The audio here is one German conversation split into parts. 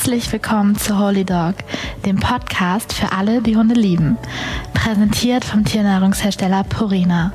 Herzlich willkommen zu Holy Dog, dem Podcast für alle, die Hunde lieben. Präsentiert vom Tiernahrungshersteller Purina.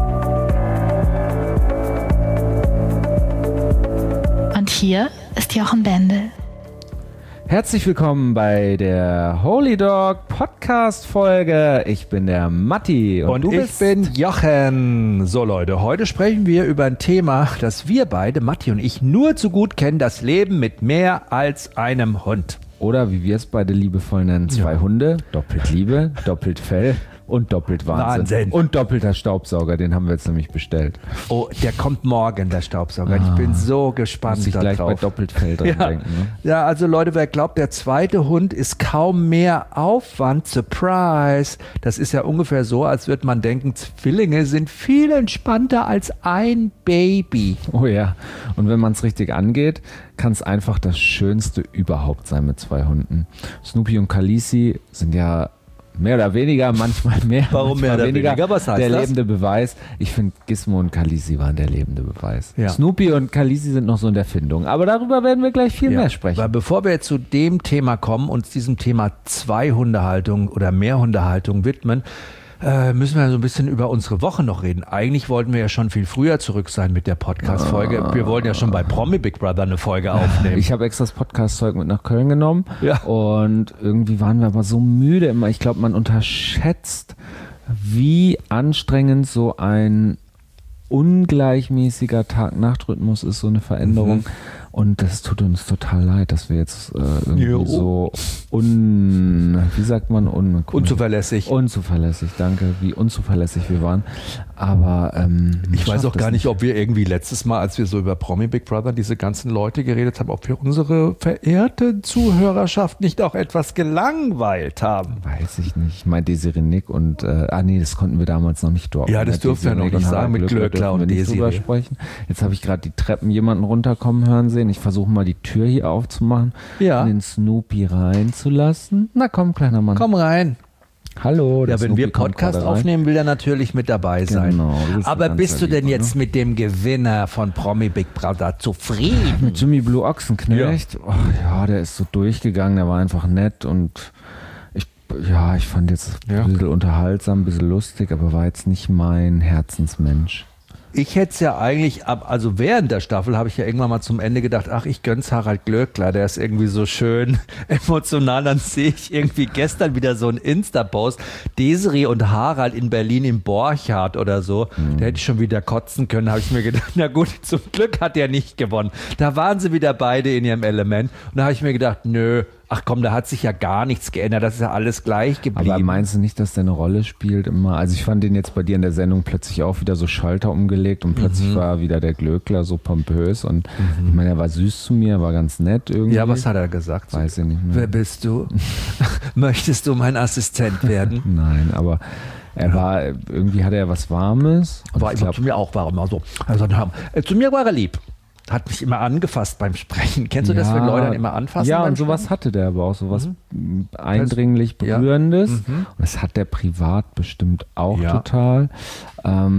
Und hier ist Jochen Bendel. Herzlich willkommen bei der Holy Dog Podcast-Folge. Ich bin der Matti und du bist... Ich bin Jochen. So Leute, heute sprechen wir über ein Thema, das wir beide, Matti und ich, nur zu gut kennen, das Leben mit mehr als einem Hund. Oder wie wir es beide liebevoll nennen, zwei Hunde, doppelt Liebe, doppelt Fell und doppelt Wahnsinn. Und doppelter Staubsauger, den haben wir jetzt nämlich bestellt. Oh, der kommt morgen, der Staubsauger. Ich bin so gespannt muss ich gleich drauf. Bei doppelt Fell dran denken. Ne? Ja, also Leute, wer glaubt, der zweite Hund ist kaum mehr Aufwand, Surprise. Das ist ja ungefähr so, als würde man denken, Zwillinge sind viel entspannter als ein Baby. Oh ja, und wenn man es richtig angeht, kann es einfach das Schönste überhaupt sein mit zwei Hunden. Snoopy und Khaleesi sind ja mehr oder weniger, manchmal mehr. Warum mehr oder weniger? Was heißt der das? Lebende Beweis. Ich finde, Gizmo und Khaleesi waren der lebende Beweis. Ja. Snoopy und Khaleesi sind noch so in der Findung. Aber darüber werden wir gleich viel mehr sprechen. Weil bevor wir jetzt zu dem Thema kommen, uns diesem Thema Zwei-Hundehaltung oder Mehrhundehaltung widmen, müssen wir so ein bisschen über unsere Woche noch reden. Eigentlich wollten wir ja schon viel früher zurück sein mit der Podcast-Folge. Wir wollten ja schon bei Promi Big Brother eine Folge aufnehmen. Ich habe extra das Podcast-Zeug mit nach Köln genommen und irgendwie waren wir aber so müde immer. Ich glaube, man unterschätzt, wie anstrengend so ein ungleichmäßiger Tag-Nacht-Rhythmus ist, so eine Veränderung. Und das tut uns total leid, dass wir jetzt irgendwie so unzuverlässig. Unzuverlässig, danke, wie unzuverlässig wir waren. Aber ich weiß auch gar nicht, ob wir irgendwie letztes Mal, als wir so über Promi Big Brother diese ganzen Leute geredet haben, ob wir unsere verehrte Zuhörerschaft nicht auch etwas gelangweilt haben. Weiß ich nicht. Ich meine Desiree Nick und das konnten wir damals noch nicht dort. Ja, das durften wir noch nicht sagen mit Glöckler und Desiree. Sprechen. Jetzt habe ich gerade die Treppen jemanden runterkommen hören sehen. Ich versuche mal die Tür hier aufzumachen und den Snoopy reinzulassen. Na komm, kleiner Mann. Komm rein. Hallo. Ja, wenn Snoopy wir Podcast aufnehmen, will er natürlich mit dabei sein. Genau, aber bist du denn jetzt mit dem Gewinner von Promi Big Brother zufrieden? Mit Jimmy Blue Ochsenknecht? Ja. Oh, der ist so durchgegangen, der war einfach nett und ich fand jetzt ein bisschen unterhaltsam, ein bisschen lustig, aber war jetzt nicht mein Herzensmensch. Ich hätte es ja eigentlich, also während der Staffel habe ich ja irgendwann mal zum Ende gedacht, ach, ich gönn's Harald Glöckler, der ist irgendwie so schön emotional. Dann sehe ich irgendwie gestern wieder so einen Insta-Post, Desiree und Harald in Berlin im Borchardt oder so. Da hätte ich schon wieder kotzen können, habe ich mir gedacht, na gut, zum Glück hat er nicht gewonnen. Da waren sie wieder beide in ihrem Element. Und da habe ich mir gedacht, nö, ach komm, da hat sich ja gar nichts geändert, das ist ja alles gleich geblieben. Aber meinst du nicht, dass der eine Rolle spielt immer? Also ich fand den jetzt bei dir in der Sendung plötzlich auch wieder so Schalter umgelegt und plötzlich war wieder der Glöckler so pompös und ich meine, er war süß zu mir, war ganz nett irgendwie. Ja, was hat er gesagt? Weiß ich nicht mehr. Wer bist du? Möchtest du mein Assistent werden? Nein, aber er war, irgendwie hatte er was Warmes. Aber ich glaube, zu mir auch warm. Also, zu mir war er lieb. Hat mich immer angefasst beim Sprechen. Kennst du das, wenn Leute dann immer anfassen? Ja, und sowas hatte der aber auch, sowas eindringlich Berührendes. Und das hat der privat bestimmt auch total. Aber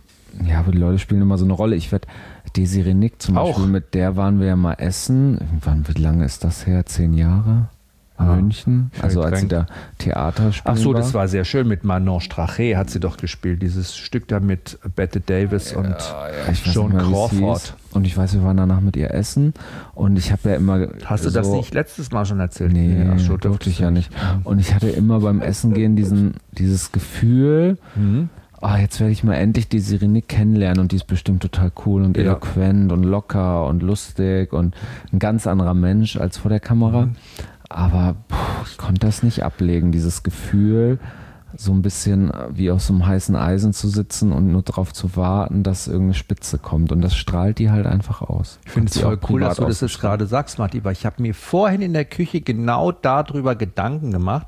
die Leute spielen immer so eine Rolle. Desiree Nick zum Beispiel, mit der waren wir ja mal essen. Wie lange ist das her? 10 Jahre? München, also als sie da Theater spielen. Ach so, das war sehr schön. Mit Manon Strache hat sie doch gespielt. Dieses Stück da mit Bette Davis und Joan Crawford. Und ich weiß, wir waren danach mit ihr essen und ich habe ja immer... Hast du das nicht letztes Mal schon erzählt? Nee, durfte ich ja nicht. Und ich hatte immer beim Essen gehen dieses Gefühl... jetzt werde ich mal endlich die Desiree Nick kennenlernen und die ist bestimmt total cool und eloquent und locker und lustig und ein ganz anderer Mensch als vor der Kamera. Aber ich konnte das nicht ablegen, dieses Gefühl, so ein bisschen wie auf so einem heißen Eisen zu sitzen und nur darauf zu warten, dass irgendeine Spitze kommt. Und das strahlt die halt einfach aus. Ich finde es voll cool, dass du das jetzt gerade sagst, Matti, weil ich habe mir vorhin in der Küche genau darüber Gedanken gemacht.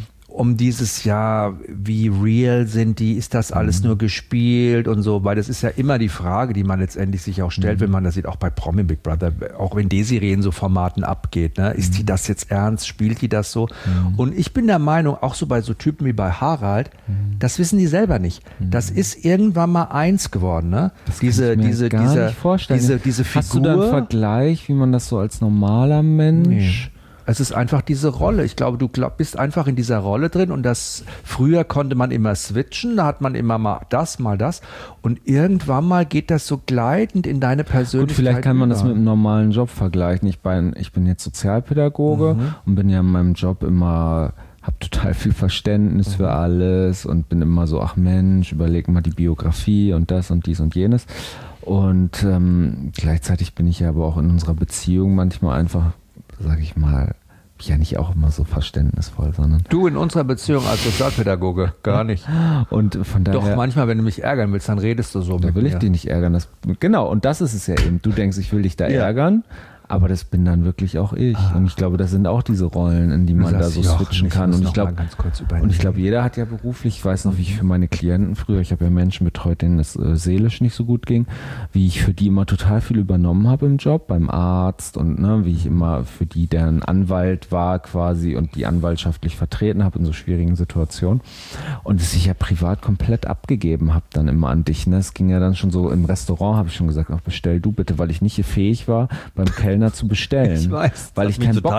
Um dieses Jahr, wie real sind die, ist das alles nur gespielt und so, weil das ist ja immer die Frage, die man letztendlich sich auch stellt, wenn man das sieht, auch bei Promi Big Brother, auch wenn Desiree in so Formaten abgeht, ne? Ist die das jetzt ernst, spielt die das so? Und ich bin der Meinung, auch so bei so Typen wie bei Harald, das wissen die selber nicht. Das ist irgendwann mal eins geworden, ne? Diese Figur. Hast du da einen Vergleich, wie man das so als normaler Mensch Es ist einfach diese Rolle. Ich glaube, du bist einfach in dieser Rolle drin und früher konnte man immer switchen, da hat man immer mal das. Und irgendwann mal geht das so gleitend in deine Persönlichkeit. Gut, vielleicht kann man das mit einem normalen Job vergleichen. Ich bin jetzt Sozialpädagoge und bin ja in meinem Job immer, habe total viel Verständnis für alles und bin immer so, ach Mensch, überleg mal die Biografie und das und dies und jenes. Und gleichzeitig bin ich ja aber auch in unserer Beziehung manchmal einfach, sage ich mal, ja nicht auch immer so verständnisvoll, sondern... Du in unserer Beziehung als Sozialpädagoge, gar nicht. Und von daher... Doch, manchmal, wenn du mich ärgern willst, dann redest du so da mit will mir. ich dich nicht ärgern. Genau, und das ist es ja eben. Du denkst, ich will dich da ärgern, aber das bin dann wirklich auch ich. Und ich glaube, das sind auch diese Rollen, in die man da so switchen kann. Und ich glaube, jeder hat ja beruflich, ich weiß noch, wie ich für meine Klienten früher, ich habe ja Menschen betreut, denen es seelisch nicht so gut ging, wie ich für die immer total viel übernommen habe im Job, beim Arzt und wie ich immer für die deren Anwalt war quasi und die anwaltschaftlich vertreten habe in so schwierigen Situationen. Und dass ich ja privat komplett abgegeben habe dann immer an dich. Ne? Es ging ja dann schon so, im Restaurant habe ich schon gesagt, ach, bestell du bitte, weil ich nicht fähig war, beim Kellner zu bestellen. Ich weiß, weil ich keinen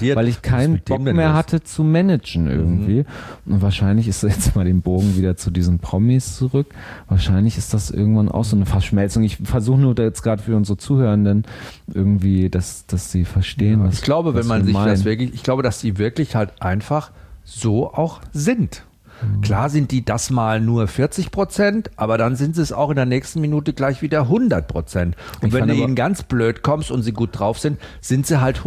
Bock mehr hatte zu managen irgendwie. Und wahrscheinlich ist jetzt mal den Bogen wieder zu diesen Promis zurück. Wahrscheinlich ist das irgendwann auch so eine Verschmelzung. Ich versuche nur jetzt gerade für unsere Zuhörenden irgendwie, dass sie verstehen, was ich glaube, wenn man sich meinen. das wirklich, ich glaube, dass die wirklich halt einfach so auch sind. Klar sind die das mal nur 40%, aber dann sind sie es auch in der nächsten Minute gleich wieder 100%. Und wenn du ihnen ganz blöd kommst und sie gut drauf sind sie halt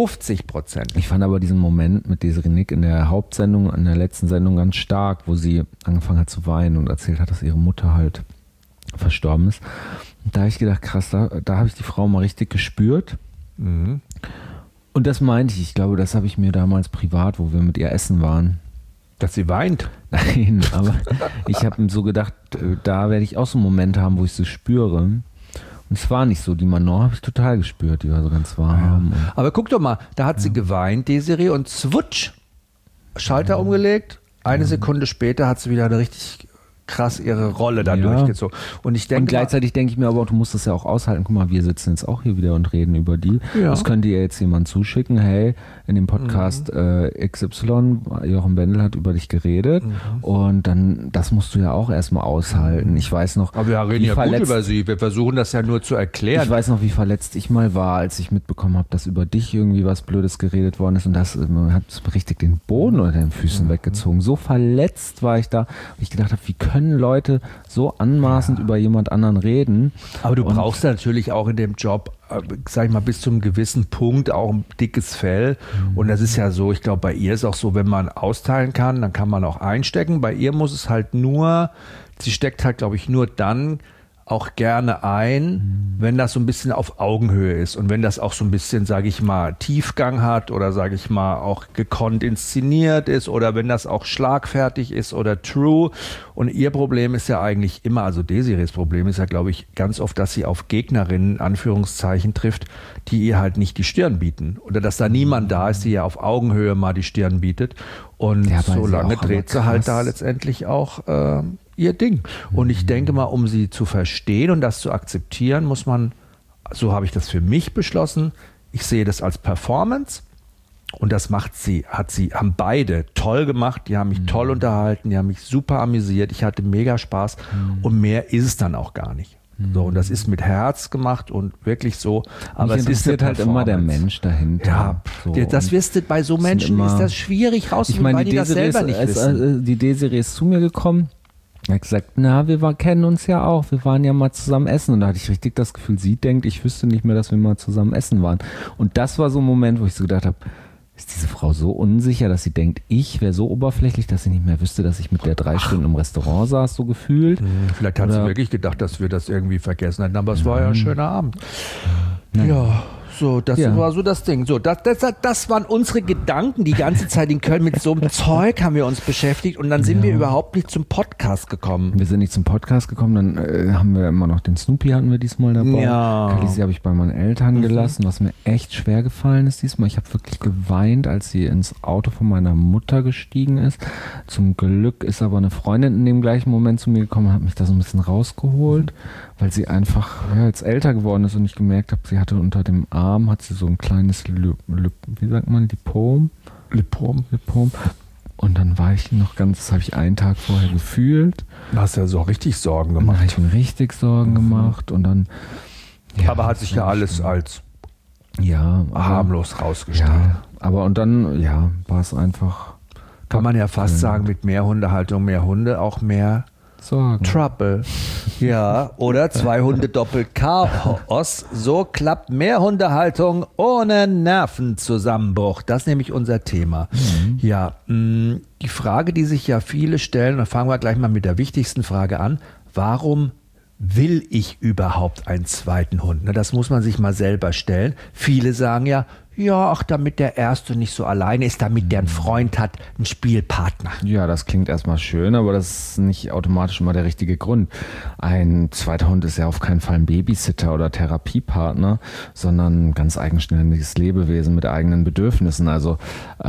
150%. Ich fand aber diesen Moment mit Desiree Nick in der Hauptsendung, in der letzten Sendung ganz stark, wo sie angefangen hat zu weinen und erzählt hat, dass ihre Mutter halt verstorben ist. Und da habe ich gedacht, krass, da habe ich die Frau mal richtig gespürt. Und das meinte ich glaube, das habe ich mir damals privat, wo wir mit ihr essen waren, dass sie weint. Nein, aber ich habe so gedacht, da werde ich auch so einen Moment haben, wo ich sie spüre. Und es war nicht so. Die Manon habe ich total gespürt, die war so ganz warm. Ja. Aber guck doch mal, da hat sie geweint, Desiree, und swutsch, Schalter umgelegt. Eine Sekunde später hat sie wieder eine richtig krass ihre Rolle da durchgezogen. Und ich denke, und gleichzeitig denke ich mir aber, du musst das ja auch aushalten. Guck mal, wir sitzen jetzt auch hier wieder und reden über die. Ja. Das könnte ihr jetzt jemand zuschicken. Hey, in dem Podcast XY, Jochen Bendel hat über dich geredet. Und dann, das musst du ja auch erstmal aushalten. Ich weiß noch, aber wir reden ja gut über sie. Wir versuchen das ja nur zu erklären. Ich weiß noch, wie verletzt ich mal war, als ich mitbekommen habe, dass über dich irgendwie was Blödes geredet worden ist. Und das hat richtig den Boden unter den Füßen weggezogen. So verletzt war ich da. Und ich gedacht habe, wie können Leute so anmaßend über jemand anderen reden? Aber du brauchst natürlich auch in dem Job, sag ich mal, bis zu einem gewissen Punkt auch ein dickes Fell. Und das ist ja so, ich glaube, bei ihr ist auch so, wenn man austeilen kann, dann kann man auch einstecken. Bei ihr muss es halt nur, sie steckt halt, glaube ich, nur dann auch gerne ein, wenn das so ein bisschen auf Augenhöhe ist und wenn das auch so ein bisschen, sage ich mal, Tiefgang hat oder, sage ich mal, auch gekonnt inszeniert ist oder wenn das auch schlagfertig ist oder true. Und ihr Problem ist ja eigentlich immer, also Desirees Problem ist ja, glaube ich, ganz oft, dass sie auf Gegnerinnen, Anführungszeichen, trifft, die ihr halt nicht die Stirn bieten oder dass da niemand da ist, die ihr auf Augenhöhe mal die Stirn bietet. Und so lange dreht sie halt da letztendlich auch ihr Ding. Und ich denke mal, um sie zu verstehen und das zu akzeptieren, muss man, so habe ich das für mich beschlossen, ich sehe das als Performance und das haben beide toll gemacht, die haben mich toll unterhalten, die haben mich super amüsiert, ich hatte mega Spaß und mehr ist es dann auch gar nicht. So, und das ist mit Herz gemacht und wirklich so. Aber es ist halt immer der Mensch dahinter. Ja, so. Das wirst du bei so Menschen, ist das schwierig rauszufinden, weil die das selber nicht wissen. Die Desiree ist zu mir gekommen. Er hat gesagt, wir kennen uns ja auch, wir waren ja mal zusammen essen. Und da hatte ich richtig das Gefühl, sie denkt, ich wüsste nicht mehr, dass wir mal zusammen essen waren. Und das war so ein Moment, wo ich so gedacht habe, ist diese Frau so unsicher, dass sie denkt, ich wäre so oberflächlich, dass sie nicht mehr wüsste, dass ich mit der 3 Stunden im Restaurant saß, so gefühlt. Vielleicht hat sie wirklich gedacht, dass wir das irgendwie vergessen hätten, aber es war ja ein schöner Abend. Ja. So, das war so das Ding. So, das waren unsere Gedanken die ganze Zeit in Köln. Mit so einem Zeug haben wir uns beschäftigt und dann sind wir überhaupt nicht zum Podcast gekommen. Wir sind nicht zum Podcast gekommen, dann haben wir immer noch den Snoopy hatten wir diesmal dabei. Ja. Kalisi habe ich bei meinen Eltern gelassen, was mir echt schwer gefallen ist diesmal. Ich habe wirklich geweint, als sie ins Auto von meiner Mutter gestiegen ist. Zum Glück ist aber eine Freundin in dem gleichen Moment zu mir gekommen und hat mich da so ein bisschen rausgeholt, weil sie einfach jetzt älter geworden ist und ich gemerkt habe, sie hatte unter dem Arm hat sie so ein kleines, wie sagt man, Lipom. Und dann war ich das habe ich einen Tag vorher gefühlt. Du hast ja so richtig Sorgen gemacht. Dann habe ich mir richtig Sorgen gemacht und dann... Ja, aber hat sich ja alles als harmlos rausgestellt. Ja, aber und dann, war es einfach... Kann man ja fast sagen, mit mehr Hundehaltung, mehr Hunde, auch mehr Sorgen. Trouble. Ja, oder 2 Hunde doppelt Chaos. So klappt mehr Hundehaltung ohne Nervenzusammenbruch. Das ist nämlich unser Thema. Ja, die Frage, die sich ja viele stellen, und fangen wir gleich mal mit der wichtigsten Frage an. Warum will ich überhaupt einen zweiten Hund? Das muss man sich mal selber stellen. Viele sagen damit der Erste nicht so alleine ist, damit der einen Freund hat, einen Spielpartner. Ja, das klingt erstmal schön, aber das ist nicht automatisch immer der richtige Grund. Ein zweiter Hund ist ja auf keinen Fall ein Babysitter oder Therapiepartner, sondern ein ganz eigenständiges Lebewesen mit eigenen Bedürfnissen. Also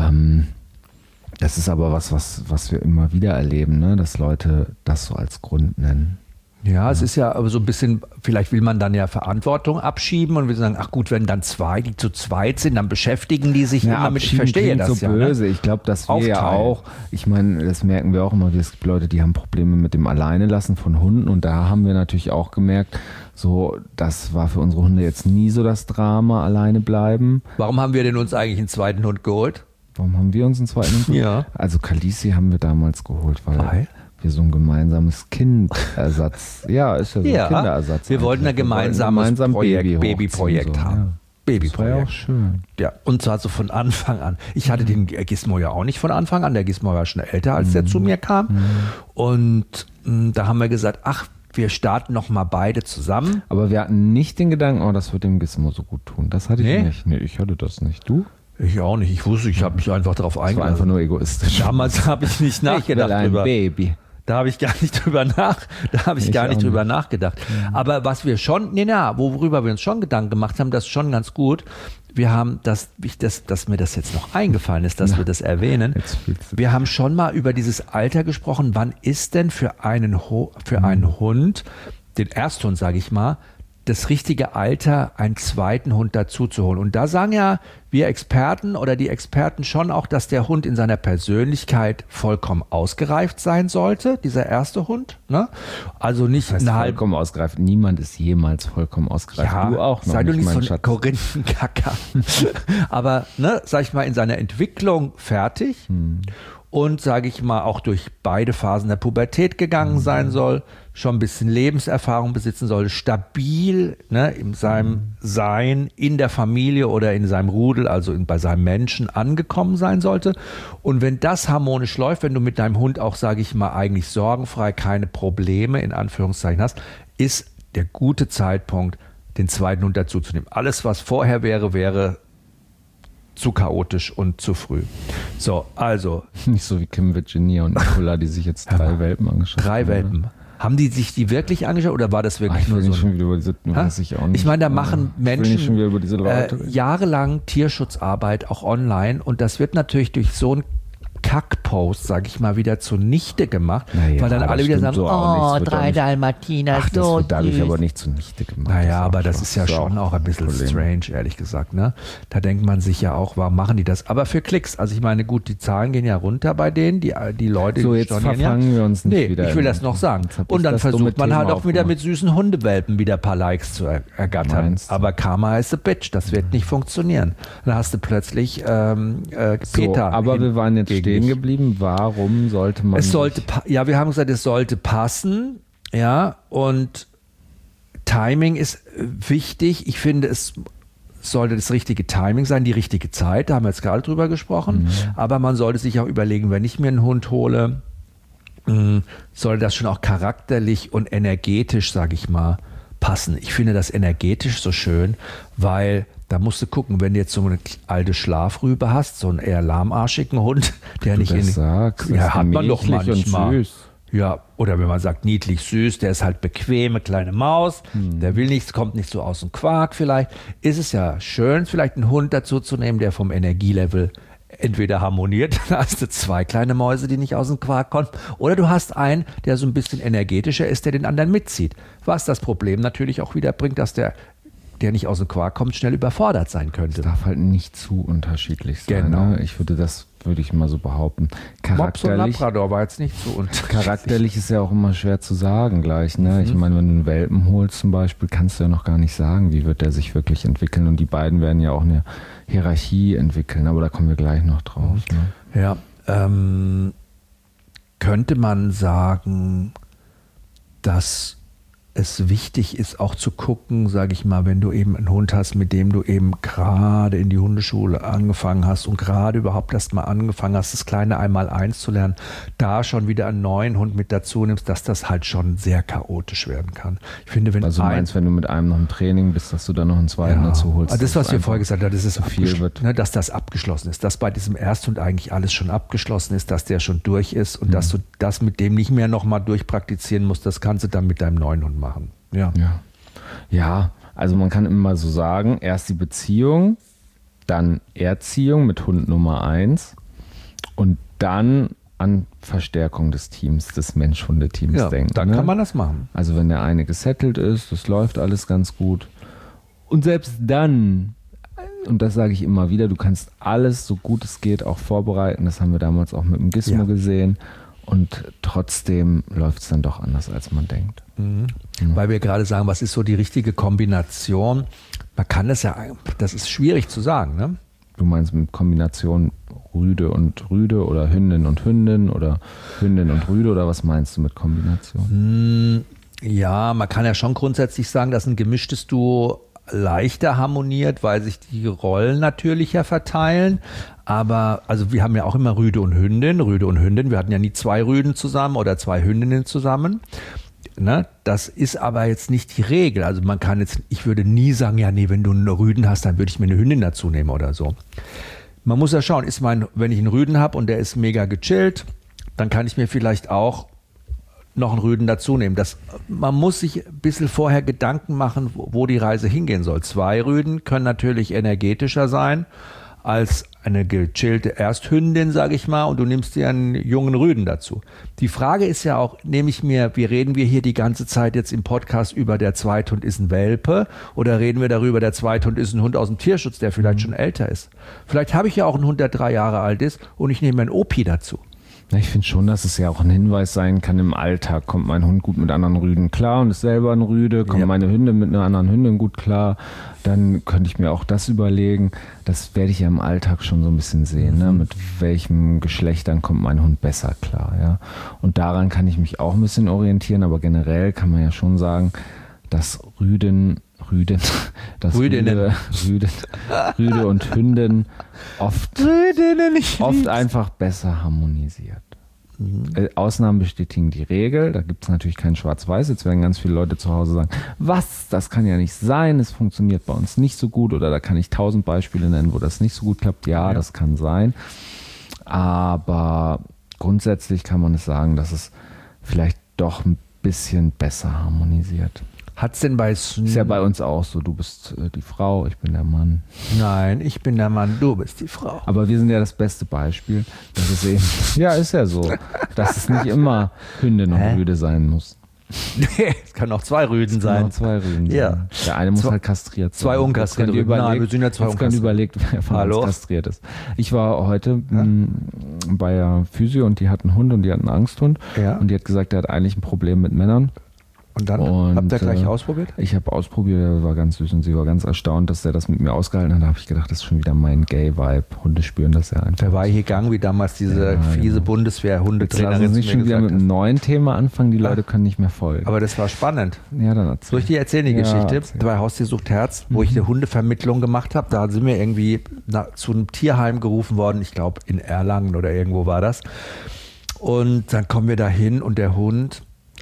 das ist aber was wir immer wieder erleben, ne? Dass Leute das so als Grund nennen. Ja, es ist ja aber so ein bisschen, vielleicht will man dann ja Verantwortung abschieben und will sagen, ach gut, wenn dann 2, die zu zweit sind, dann beschäftigen die sich immer mit, ich verstehe das so böse. Ich glaube, dass wir ja auch, ich meine, das merken wir auch immer, es gibt Leute, die haben Probleme mit dem Alleinelassen von Hunden und da haben wir natürlich auch gemerkt, so, das war für unsere Hunde jetzt nie so das Drama, alleine bleiben. Warum haben wir denn uns eigentlich einen zweiten Hund geholt? Warum haben wir uns einen zweiten Hund geholt? Ja. Also Khaleesi haben wir damals geholt, weil wir so ein gemeinsames Kindersatz, ist ja so ein Kinderersatz. Wir wollten ein gemeinsames Babyprojekt haben. Ja. Babyprojekt. Das war ja auch schön. Ja, und zwar so von Anfang an. Ich hatte den Gizmo ja auch nicht von Anfang an. Der Gizmo war schon älter, als der zu mir kam. Und da haben wir gesagt, wir starten noch mal beide zusammen. Aber wir hatten nicht den Gedanken, das wird dem Gizmo so gut tun. Das hatte ich nicht. Nee, ich hatte das nicht. Du? Ich auch nicht. Ich habe mich einfach darauf eingelassen. Das war einfach nur egoistisch. Damals habe ich nicht nachgedacht drüber. Baby. Da habe ich gar nicht drüber nachgedacht. Aber was wir schon, worüber wir uns schon Gedanken gemacht haben, das ist schon ganz gut. Wir haben dass mir das jetzt noch eingefallen ist, dass wir das erwähnen. Wir haben schon mal über dieses Alter gesprochen. Wann ist denn für einen Hund, den Ersthund, sage ich mal, das richtige Alter, einen zweiten Hund dazu zu holen? Und da sagen ja wir Experten oder die Experten schon auch, dass der Hund in seiner Persönlichkeit vollkommen ausgereift sein sollte, dieser erste Hund. Ne? Also nicht vollkommen ausgereift. Niemand ist jemals vollkommen ausgereift. Ja, du auch noch sei nicht, du nicht mein so ein Korinthenkacker. Aber, sag ich mal, in seiner Entwicklung fertig und, sage ich mal, auch durch beide Phasen der Pubertät gegangen sein soll, schon ein bisschen Lebenserfahrung besitzen soll, stabil in seinem Sein, in der Familie oder in seinem Rudel, also bei seinem Menschen angekommen sein sollte. Und wenn das harmonisch läuft, wenn du mit deinem Hund auch, sage ich mal, eigentlich sorgenfrei keine Probleme in Anführungszeichen hast, ist der gute Zeitpunkt, den zweiten Hund dazuzunehmen. Alles, was vorher wäre zu chaotisch und zu früh. So, also. Nicht so wie Kim Virginia und Nicola, die sich jetzt 3 Welpen angeschaut haben. 3 Welpen. Haben die sich die wirklich angeschaut oder war das wirklich nur so? Weiß ich auch nicht. Ich meine, da machen Menschen schon wieder über diese Leute jahrelang Tierschutzarbeit auch online und das wird natürlich durch so ein Kackpost, sage ich mal, wieder zunichte gemacht, weil dann alle wieder sagen, so 3 Dalmatiner, so das wird dadurch aber nicht zunichte gemacht. Naja, aber das ist ja schon auch ein bisschen strange, ehrlich gesagt. Ne? Da denkt man sich ja auch, warum machen die das? Aber für Klicks, also ich meine, gut, die Zahlen gehen ja runter bei denen, die Leute, so, jetzt verfangen wir uns nicht wieder. Ich will das noch sagen. Und dann versucht man halt auch wieder mit süßen Hundewelpen wieder ein paar Likes zu ergattern. Aber Karma is a bitch, das wird nicht funktionieren. Dann hast du plötzlich Peter. Aber wir waren jetzt stehen geblieben. Warum sollte man wir haben gesagt, es sollte passen, und Timing ist wichtig. Ich finde, es sollte das richtige Timing sein, die richtige Zeit, da haben wir jetzt gerade drüber gesprochen, aber man sollte sich auch überlegen, wenn ich mir einen Hund hole, soll das schon auch charakterlich und energetisch, sage ich mal, passen. Ich finde das energetisch so schön, weil da musst du gucken, wenn du jetzt so eine alte Schlafrübe hast, so einen eher lahmarschigen Hund, der nicht sagst, hat man doch manchmal. Und süß. Ja, oder wenn man sagt niedlich süß, der ist halt bequeme kleine Maus, der will nichts, kommt nicht so aus dem Quark vielleicht, ist es ja schön, vielleicht einen Hund dazu zu nehmen, der vom Energielevel entweder harmoniert, dann hast du 2 kleine Mäuse, die nicht aus dem Quark kommen, oder du hast einen, der so ein bisschen energetischer ist, der den anderen mitzieht. Was das Problem natürlich auch wieder bringt, dass der der nicht aus dem Quark kommt, schnell überfordert sein könnte. Es darf halt nicht zu unterschiedlich sein. Genau. Ne? Würde ich mal so behaupten. Mops und Labrador war jetzt nicht so unterschiedlich. Charakterlich ist ja auch immer schwer zu sagen gleich. Ne? Ich meine, wenn du einen Welpen holst zum Beispiel, kannst du ja noch gar nicht sagen, wie wird der sich wirklich entwickeln. Und die beiden werden ja auch eine Hierarchie entwickeln, aber da kommen wir gleich noch drauf. Ne? Ja, könnte man sagen, dass es wichtig ist, auch zu gucken, sage ich mal, wenn du eben einen Hund hast, mit dem du eben gerade in die Hundeschule angefangen hast und gerade überhaupt erst mal angefangen hast, das kleine Einmaleins zu lernen, da schon wieder einen neuen Hund mit dazu nimmst, dass das halt schon sehr chaotisch werden kann. Ich finde, wenn also meinst, wenn du mit einem noch im Training bist, dass du dann noch einen zweiten dazu holst? Also das, was wir vorher gesagt haben, das ist so viel wird. Ne, dass das abgeschlossen ist, dass bei diesem Ersthund eigentlich alles schon abgeschlossen ist, dass der schon durch ist und dass du das mit dem nicht mehr nochmal durchpraktizieren musst, das kannst du dann mit deinem neuen Hund machen. Ja, also man kann immer so sagen, erst die Beziehung, dann Erziehung mit Hund Nummer 1 und dann an Verstärkung des Teams, des Mensch-Hunde-Teams denken. Dann kann man das machen. Also wenn der eine gesettelt ist, das läuft alles ganz gut. Und selbst dann, und das sage ich immer wieder, du kannst alles so gut es geht auch vorbereiten. Das haben wir damals auch mit dem Gizmo gesehen. Und trotzdem läuft es dann doch anders, als man denkt. Weil wir gerade sagen, was ist so die richtige Kombination? Man kann das ist schwierig zu sagen, ne? Du meinst mit Kombination Rüde und Rüde oder Hündin und Hündin oder Hündin und Rüde oder was meinst du mit Kombination? Ja, man kann ja schon grundsätzlich sagen, dass ein gemischtes Duo leichter harmoniert, weil sich die Rollen natürlicher verteilen. Aber, also wir haben ja auch immer Rüde und Hündin. Wir hatten ja nie 2 Rüden zusammen oder 2 Hündinnen zusammen. Ne? Das ist aber jetzt nicht die Regel. Also man kann jetzt, ich würde nie sagen, ja nee, wenn du einen Rüden hast, dann würde ich mir eine Hündin dazu nehmen oder so. Man muss ja schauen, wenn ich einen Rüden habe und der ist mega gechillt, dann kann ich mir vielleicht auch noch einen Rüden dazu nehmen. Man muss sich ein bisschen vorher Gedanken machen, wo die Reise hingehen soll. 2 Rüden können natürlich energetischer sein als eine gechillte Ersthündin, sage ich mal, und du nimmst dir einen jungen Rüden dazu. Die Frage ist ja auch, reden wir hier die ganze Zeit jetzt im Podcast über der Zweithund ist ein Welpe oder reden wir darüber, der Zweithund ist ein Hund aus dem Tierschutz, der vielleicht schon älter ist. Vielleicht habe ich ja auch einen Hund, der 3 Jahre alt ist und ich nehme einen Opi dazu. Ich finde schon, dass es ja auch ein Hinweis sein kann im Alltag. Kommt mein Hund gut mit anderen Rüden klar und ist selber ein Rüde? Kommt meine Hündin mit einer anderen Hündin gut klar? Dann könnte ich mir auch das überlegen. Das werde ich ja im Alltag schon so ein bisschen sehen. Ne? Mit welchem Geschlechtern kommt mein Hund besser klar? Ja? Und daran kann ich mich auch ein bisschen orientieren. Aber generell kann man ja schon sagen, dass Rüde und Hündin oft einfach besser harmonisiert. Ausnahmen bestätigen die Regel, da gibt es natürlich kein Schwarz-Weiß. Jetzt werden ganz viele Leute zu Hause sagen, das kann ja nicht sein, es funktioniert bei uns nicht so gut oder da kann ich 1000 Beispiele nennen, wo das nicht so gut klappt. Ja, das kann sein, aber grundsätzlich kann man es sagen, dass es vielleicht doch ein bisschen besser harmonisiert. Hat's denn ist ja bei uns auch so, du bist die Frau, ich bin der Mann. Nein, ich bin der Mann, du bist die Frau. Aber wir sind ja das beste Beispiel, dass es eben, ja, ist ja so, dass es nicht immer Hündin und Rüde sein muss. Nee, es kann auch 2 Rüden sein. Auch 2 Rüden sein. Der eine muss halt kastriert sein. 2 unkastrierte Rüden. Nein, wir sind ja 2 unkastriert. Überlegt, wer von uns kastriert ist. Ich war heute bei der Physio und die hat einen Hund und die hat einen Angsthund. Ja. Und die hat gesagt, der hat eigentlich ein Problem mit Männern. Und dann habt ihr gleich ausprobiert? Ich habe ausprobiert, er war ganz süß und sie war ganz erstaunt, dass er das mit mir ausgehalten hat. Da habe ich gedacht, das ist schon wieder mein Gay-Vibe. Hunde spüren das ja einfach. Der war hier gegangen, wie damals diese fiese Bundeswehr-Hundetrainerin. Lass uns nicht schon wieder mit einem neuen Thema anfangen, die Leute können nicht mehr folgen. Aber das war spannend. Ja, dann erzähl. Soll ich dir erzählen, die Geschichte? Bei Haustier sucht Herz, wo ich eine Hundevermittlung gemacht habe. Da sind wir irgendwie zu einem Tierheim gerufen worden. Ich glaube, in Erlangen oder irgendwo war das. Und dann kommen wir da hin und der Hund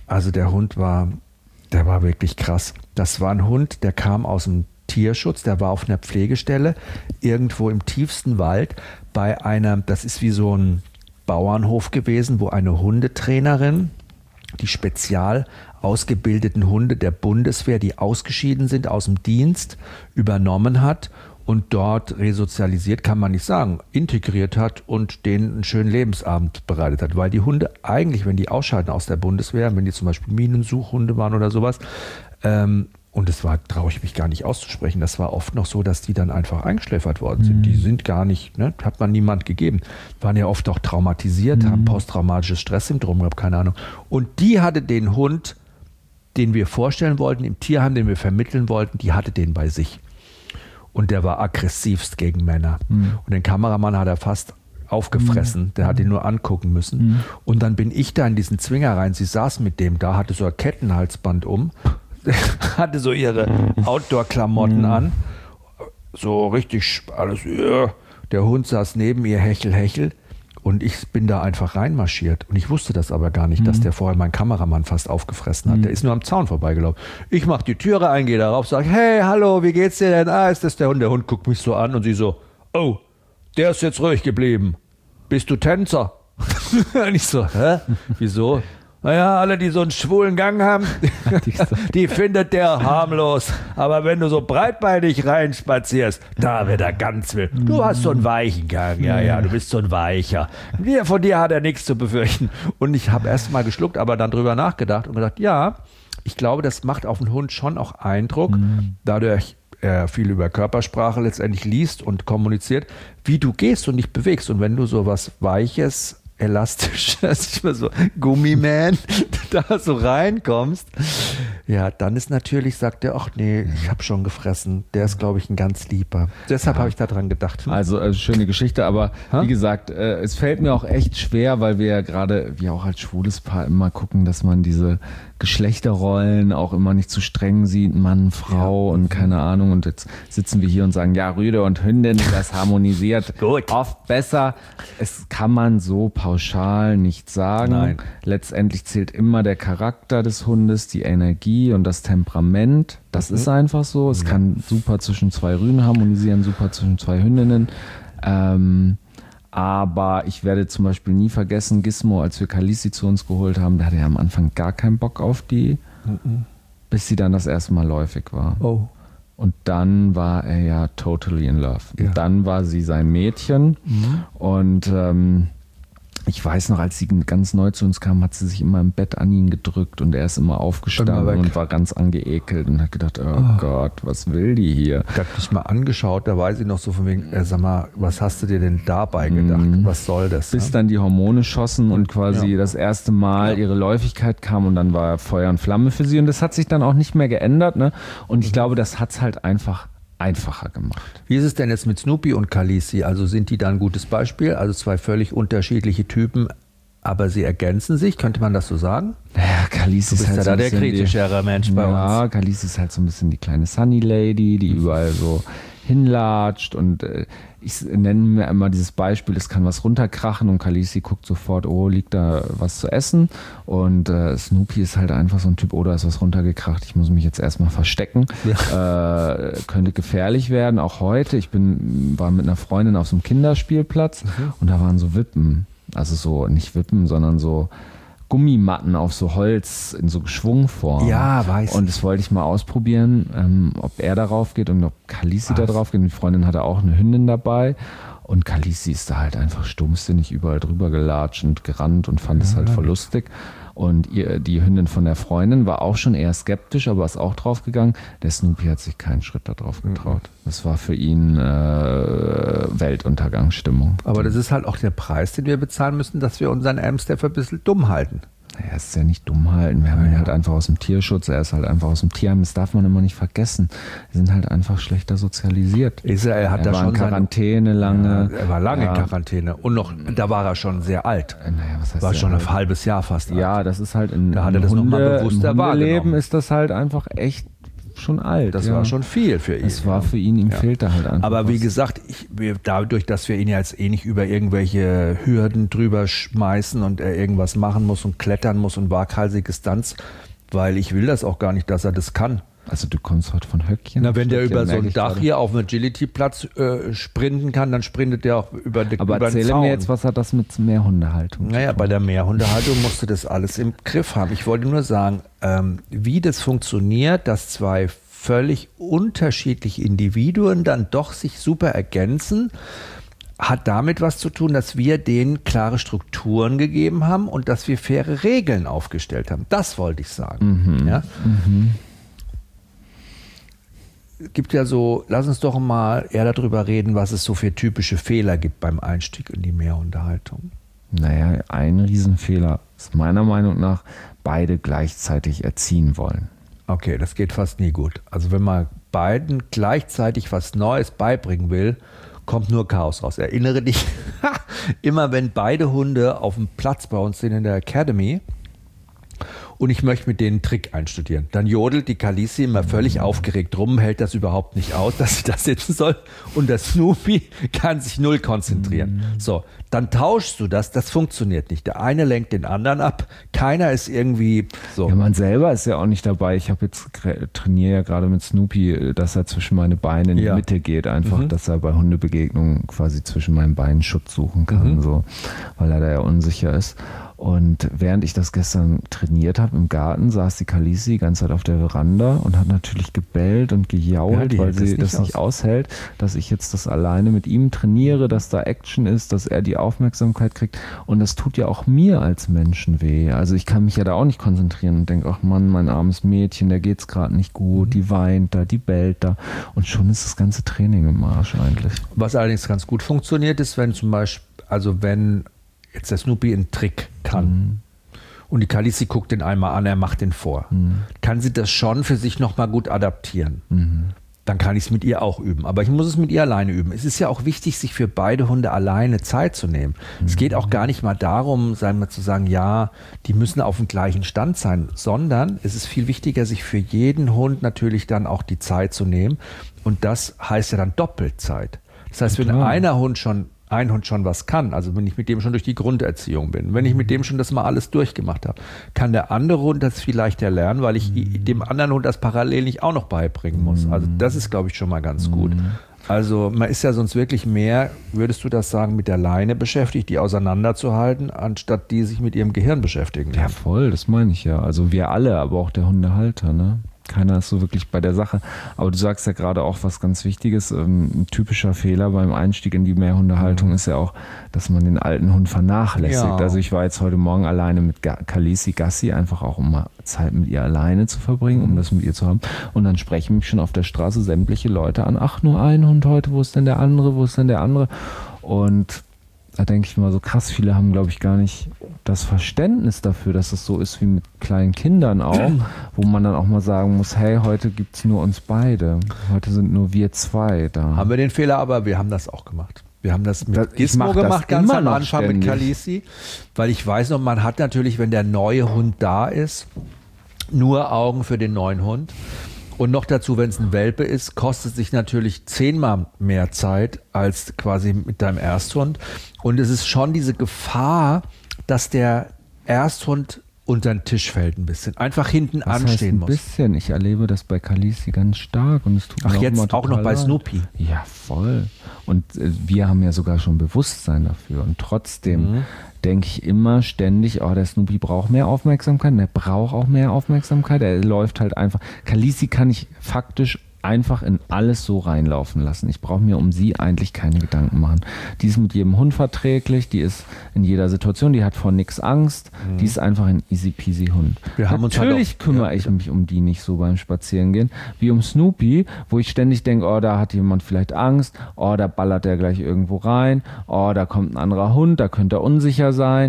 war wirklich krass. Das war ein Hund, der kam aus dem Tierschutz, der war auf einer Pflegestelle, irgendwo im tiefsten Wald, das ist wie so ein Bauernhof gewesen, wo eine Hundetrainerin die spezial ausgebildeten Hunde der Bundeswehr, die ausgeschieden sind aus dem Dienst, übernommen hat und dort resozialisiert, kann man nicht sagen, integriert hat und denen einen schönen Lebensabend bereitet hat. Weil die Hunde eigentlich, wenn die ausscheiden aus der Bundeswehr, wenn die zum Beispiel Minensuchhunde waren oder sowas, und das war, traue ich mich gar nicht auszusprechen, das war oft noch so, dass die dann einfach eingeschläfert worden sind. Die sind gar nicht, ne, hat man niemand gegeben. Waren ja oft auch traumatisiert, haben posttraumatisches Stresssyndrom gehabt, keine Ahnung. Und die hatte den Hund, den wir vorstellen wollten, im Tierheim, den wir vermitteln wollten, die hatte den bei sich. Und der war aggressivst gegen Männer. Und den Kameramann hat er fast aufgefressen, der hat ihn nur angucken müssen. Und dann bin ich da in diesen Zwinger rein, sie saß mit dem da, hatte so ein Kettenhalsband um, hatte so ihre Outdoor-Klamotten an, so richtig alles, der Hund saß neben ihr, hechel, und ich bin da einfach reinmarschiert. Und ich wusste das aber gar nicht, dass der vorher meinen Kameramann fast aufgefressen hat. Der ist nur am Zaun vorbeigelaufen. Ich mach die Türe ein, gehe darauf, sage, hey, hallo, wie geht's dir denn? Ist das der Hund? Der Hund guckt mich so an und sie so, oh, der ist jetzt ruhig geblieben. Bist du Tänzer? Und ich so, hä? Wieso? Naja, alle, die so einen schwulen Gang haben, die findet der harmlos. Aber wenn du so breitbeinig reinspazierst, da wird er ganz wild. Du hast so einen weichen Gang, ja, du bist so ein Weicher. Von dir hat er nichts zu befürchten. Und ich habe erst mal geschluckt, aber dann drüber nachgedacht und gedacht, ja, ich glaube, das macht auf den Hund schon auch Eindruck, dadurch er viel über Körpersprache letztendlich liest und kommuniziert, wie du gehst und dich bewegst. Und wenn du so was Weiches, Elastisches, so Gummiman, da so reinkommst, ja, dann ist natürlich, sagt er, ach nee, ich habe schon gefressen. Der ist, glaube ich, ein ganz Lieber. Deshalb habe ich daran gedacht. Also schöne Geschichte, aber wie gesagt, es fällt mir auch echt schwer, weil wir ja gerade, wie auch als schwules Paar, immer gucken, dass man diese Geschlechterrollen auch immer nicht zu streng sieht, Mann, Frau und keine Ahnung. Und jetzt sitzen wir hier und sagen, ja, Rüde und Hündin, das harmonisiert oft besser. Es kann man so pauschal nicht sagen. Nein. Letztendlich zählt immer der Charakter des Hundes, die Energie und das Temperament. Das ist einfach so. Es kann super zwischen zwei Rüden harmonisieren, super zwischen zwei Hündinnen. Aber ich werde zum Beispiel nie vergessen, Gizmo, als wir Khaleesi zu uns geholt haben, da hatte er am Anfang gar keinen Bock auf die, bis sie dann das erste Mal läufig war. Oh. Und dann war er ja totally in love. Ja. Und dann war sie sein Mädchen. Und ich weiß noch, als sie ganz neu zu uns kam, hat sie sich immer im Bett an ihn gedrückt und er ist immer aufgestanden und war ganz angeekelt und hat gedacht, oh Gott, was will die hier? Ich habe dich mal angeschaut, da weiß ich noch so von wegen, sag mal, was hast du dir denn dabei gedacht? Was soll das? Bis dann die Hormone schossen und quasi das erste Mal ihre Läufigkeit kam und dann war Feuer und Flamme für sie und das hat sich dann auch nicht mehr geändert, ne? Und ich glaube, das hat es halt einfach einfacher gemacht. Wie ist es denn jetzt mit Snoopy und Khaleesi? Also sind die da ein gutes Beispiel? Also zwei völlig unterschiedliche Typen, aber sie ergänzen sich, könnte man das so sagen? Ja, Khaleesi ist halt ja so da der kritischere Mensch bei uns. Ja, Khaleesi ist halt so ein bisschen die kleine Sunny Lady, die überall so hinlatscht und ich nenne mir immer dieses Beispiel, es kann was runterkrachen und Khaleesi guckt sofort, oh, liegt da was zu essen und Snoopy ist halt einfach so ein Typ, oh, da ist was runtergekracht, ich muss mich jetzt erstmal verstecken, könnte gefährlich werden, auch heute, war mit einer Freundin auf so einem Kinderspielplatz und da waren so Wippen, also so, nicht Wippen, sondern so Gummimatten auf so Holz in so Schwungform. Ja, weiß ich. Und das wollte ich mal ausprobieren, ob er darauf geht und ob Khaleesi da drauf geht. Und die Freundin hatte auch eine Hündin dabei. Und Khaleesi ist da halt einfach stummsinnig überall drüber gelatscht und gerannt und fand es halt voll lustig. Und die Hündin von der Freundin war auch schon eher skeptisch, aber ist auch drauf gegangen. Der Snoopy hat sich keinen Schritt da drauf getraut. Das war für ihn Weltuntergangsstimmung. Aber das ist halt auch der Preis, den wir bezahlen müssen, dass wir unseren Amstaff ein bisschen dumm halten. Naja, es ist ja nicht dumm halten. Wir haben ihn halt einfach aus dem Tierschutz, er ist halt einfach aus dem Tierheim. Das darf man immer nicht vergessen. Wir sind halt einfach schlechter sozialisiert. Er war in Quarantäne lange. Ja, er war lange in Quarantäne. Und da war er schon sehr alt. Naja, was heißt war schon alt? ein halbes Jahr fast alt. Ja, das ist halt da hat er das nochmal bewusster wahrgenommen. Leben ist das halt einfach echt schon alt. Das war schon viel für ihn. Es war für ihn, ihm fehlte halt einfach. Aber wie gesagt, dadurch, dass wir ihn ja jetzt nicht über irgendwelche Hürden drüber schmeißen und er irgendwas machen muss und klettern muss und waghalsige Stunts, weil ich will das auch gar nicht, dass er das kann. Also du kommst heute von Höckchen. Na, wenn der über so ein Dach hier auf dem Agility-Platz sprinten kann, dann sprintet der auch über den Zaun. Aber erzähle mir jetzt, was hat das mit Mehrhundehaltung? Naja, bei der Mehrhundehaltung musst du das alles im Griff haben. Ich wollte nur sagen, wie das funktioniert, dass zwei völlig unterschiedliche Individuen dann doch sich super ergänzen, hat damit was zu tun, dass wir denen klare Strukturen gegeben haben und dass wir faire Regeln aufgestellt haben. Das wollte ich sagen. Ja? gibt ja so, lass uns doch mal eher darüber reden, was es so für typische Fehler gibt beim Einstieg in die Mehrhundehaltung. Naja, ein Riesenfehler ist meiner Meinung nach, beide gleichzeitig erziehen wollen. Okay, das geht fast nie gut. Also wenn man beiden gleichzeitig was Neues beibringen will, kommt nur Chaos raus. Erinnere dich, immer wenn beide Hunde auf dem Platz bei uns sind in der Academy und ich möchte mit denen einen Trick einstudieren, dann jodelt die Khaleesi immer völlig aufgeregt rum, hält das überhaupt nicht aus, dass sie da sitzen soll und der Snoopy kann sich null konzentrieren. So, dann tauschst du das funktioniert nicht. Der eine lenkt den anderen ab, keiner ist irgendwie so. Ja, man selber ist ja auch nicht dabei. Ich trainiere ja gerade mit Snoopy, dass er zwischen meine Beine in die Mitte geht, einfach, dass er bei Hundebegegnungen quasi zwischen meinen Beinen Schutz suchen kann, so, weil er da ja unsicher ist. Und während ich das gestern trainiert habe im Garten, saß die Khaleesi die ganze Zeit auf der Veranda und hat natürlich gebellt und gejault, weil sie das nicht aushält, dass ich jetzt das alleine mit ihm trainiere, dass da Action ist, dass er die Aufmerksamkeit kriegt. Und das tut ja auch mir als Menschen weh. Also ich kann mich ja da auch nicht konzentrieren und denke, ach Mann, mein armes Mädchen, der geht's gerade nicht gut, die weint da, die bellt da. Und schon ist das ganze Training im Arsch eigentlich. Was allerdings ganz gut funktioniert, ist, wenn zum Beispiel, wenn jetzt der Snoopy einen Trick kann und die Khaleesi guckt den einmal an, er macht den vor, kann sie das schon für sich nochmal gut adaptieren. Dann kann ich es mit ihr auch üben. Aber ich muss es mit ihr alleine üben. Es ist ja auch wichtig, sich für beide Hunde alleine Zeit zu nehmen. Es geht auch gar nicht mal darum, zu sagen, ja, die müssen auf dem gleichen Stand sein, sondern es ist viel wichtiger, sich für jeden Hund natürlich dann auch die Zeit zu nehmen. Und das heißt ja dann Doppelzeit. Das heißt, wenn ein Hund schon was kann, also wenn ich mit dem schon durch die Grunderziehung bin, wenn ich mit dem schon das mal alles durchgemacht habe, kann der andere Hund das viel leichter lernen, weil ich dem anderen Hund das parallel nicht auch noch beibringen muss. Also das ist, glaube ich, schon mal ganz gut. Also man ist ja sonst wirklich mehr, würdest du das sagen, mit der Leine beschäftigt, die auseinanderzuhalten, anstatt die sich mit ihrem Gehirn beschäftigen. Ja, voll, das meine ich ja. Also wir alle, aber auch der Hundehalter, ne? Keiner ist so wirklich bei der Sache. Aber du sagst ja gerade auch was ganz Wichtiges. Ein typischer Fehler beim Einstieg in die Mehrhundehaltung ist ja auch, dass man den alten Hund vernachlässigt. Ja. Also ich war jetzt heute Morgen alleine mit Khaleesi Gassi, einfach auch um mal Zeit mit ihr alleine zu verbringen, um das mit ihr zu haben. Und dann sprechen mich schon auf der Straße sämtliche Leute an. Ach, nur ein Hund heute, wo ist denn der andere, wo ist denn der andere? Und da denke ich mal so krass, viele haben, glaube ich, gar nicht das Verständnis dafür, dass es so ist wie mit kleinen Kindern auch, wo man dann auch mal sagen muss, hey, heute gibt es nur uns beide. Heute sind nur wir zwei da. Haben wir den Fehler, aber wir haben das auch gemacht. Wir haben das mit Gizmo gemacht, ganz am Anfang mit Khaleesi, weil ich weiß noch, man hat natürlich, wenn der neue Hund da ist, nur Augen für den neuen Hund. Und noch dazu, wenn es ein Welpe ist, kostet sich natürlich 10-mal mehr Zeit als quasi mit deinem Ersthund. Und es ist schon diese Gefahr, dass der Ersthund unter den Tisch fällt ein bisschen. Einfach hinten anstehen muss. Ein bisschen. Ich erlebe das bei Khaleesi ganz stark. Und es tut mir jetzt auch noch bei Snoopy. Ja, voll. Und wir haben ja sogar schon Bewusstsein dafür. Und trotzdem denke ich immer ständig, oh, der Snoopy braucht mehr Aufmerksamkeit. Der braucht auch mehr Aufmerksamkeit. Er läuft halt einfach. Khaleesi kann ich faktisch einfach in alles so reinlaufen lassen. Ich brauche mir um sie eigentlich keine Gedanken machen. Die ist mit jedem Hund verträglich, die ist in jeder Situation, die hat vor nichts Angst, die ist einfach ein easy peasy Hund. Natürlich kümmere ich mich um die nicht so beim Spazierengehen, wie um Snoopy, wo ich ständig denke, oh, da hat jemand vielleicht Angst, oh, da ballert der gleich irgendwo rein, oh, da kommt ein anderer Hund, da könnte er unsicher sein.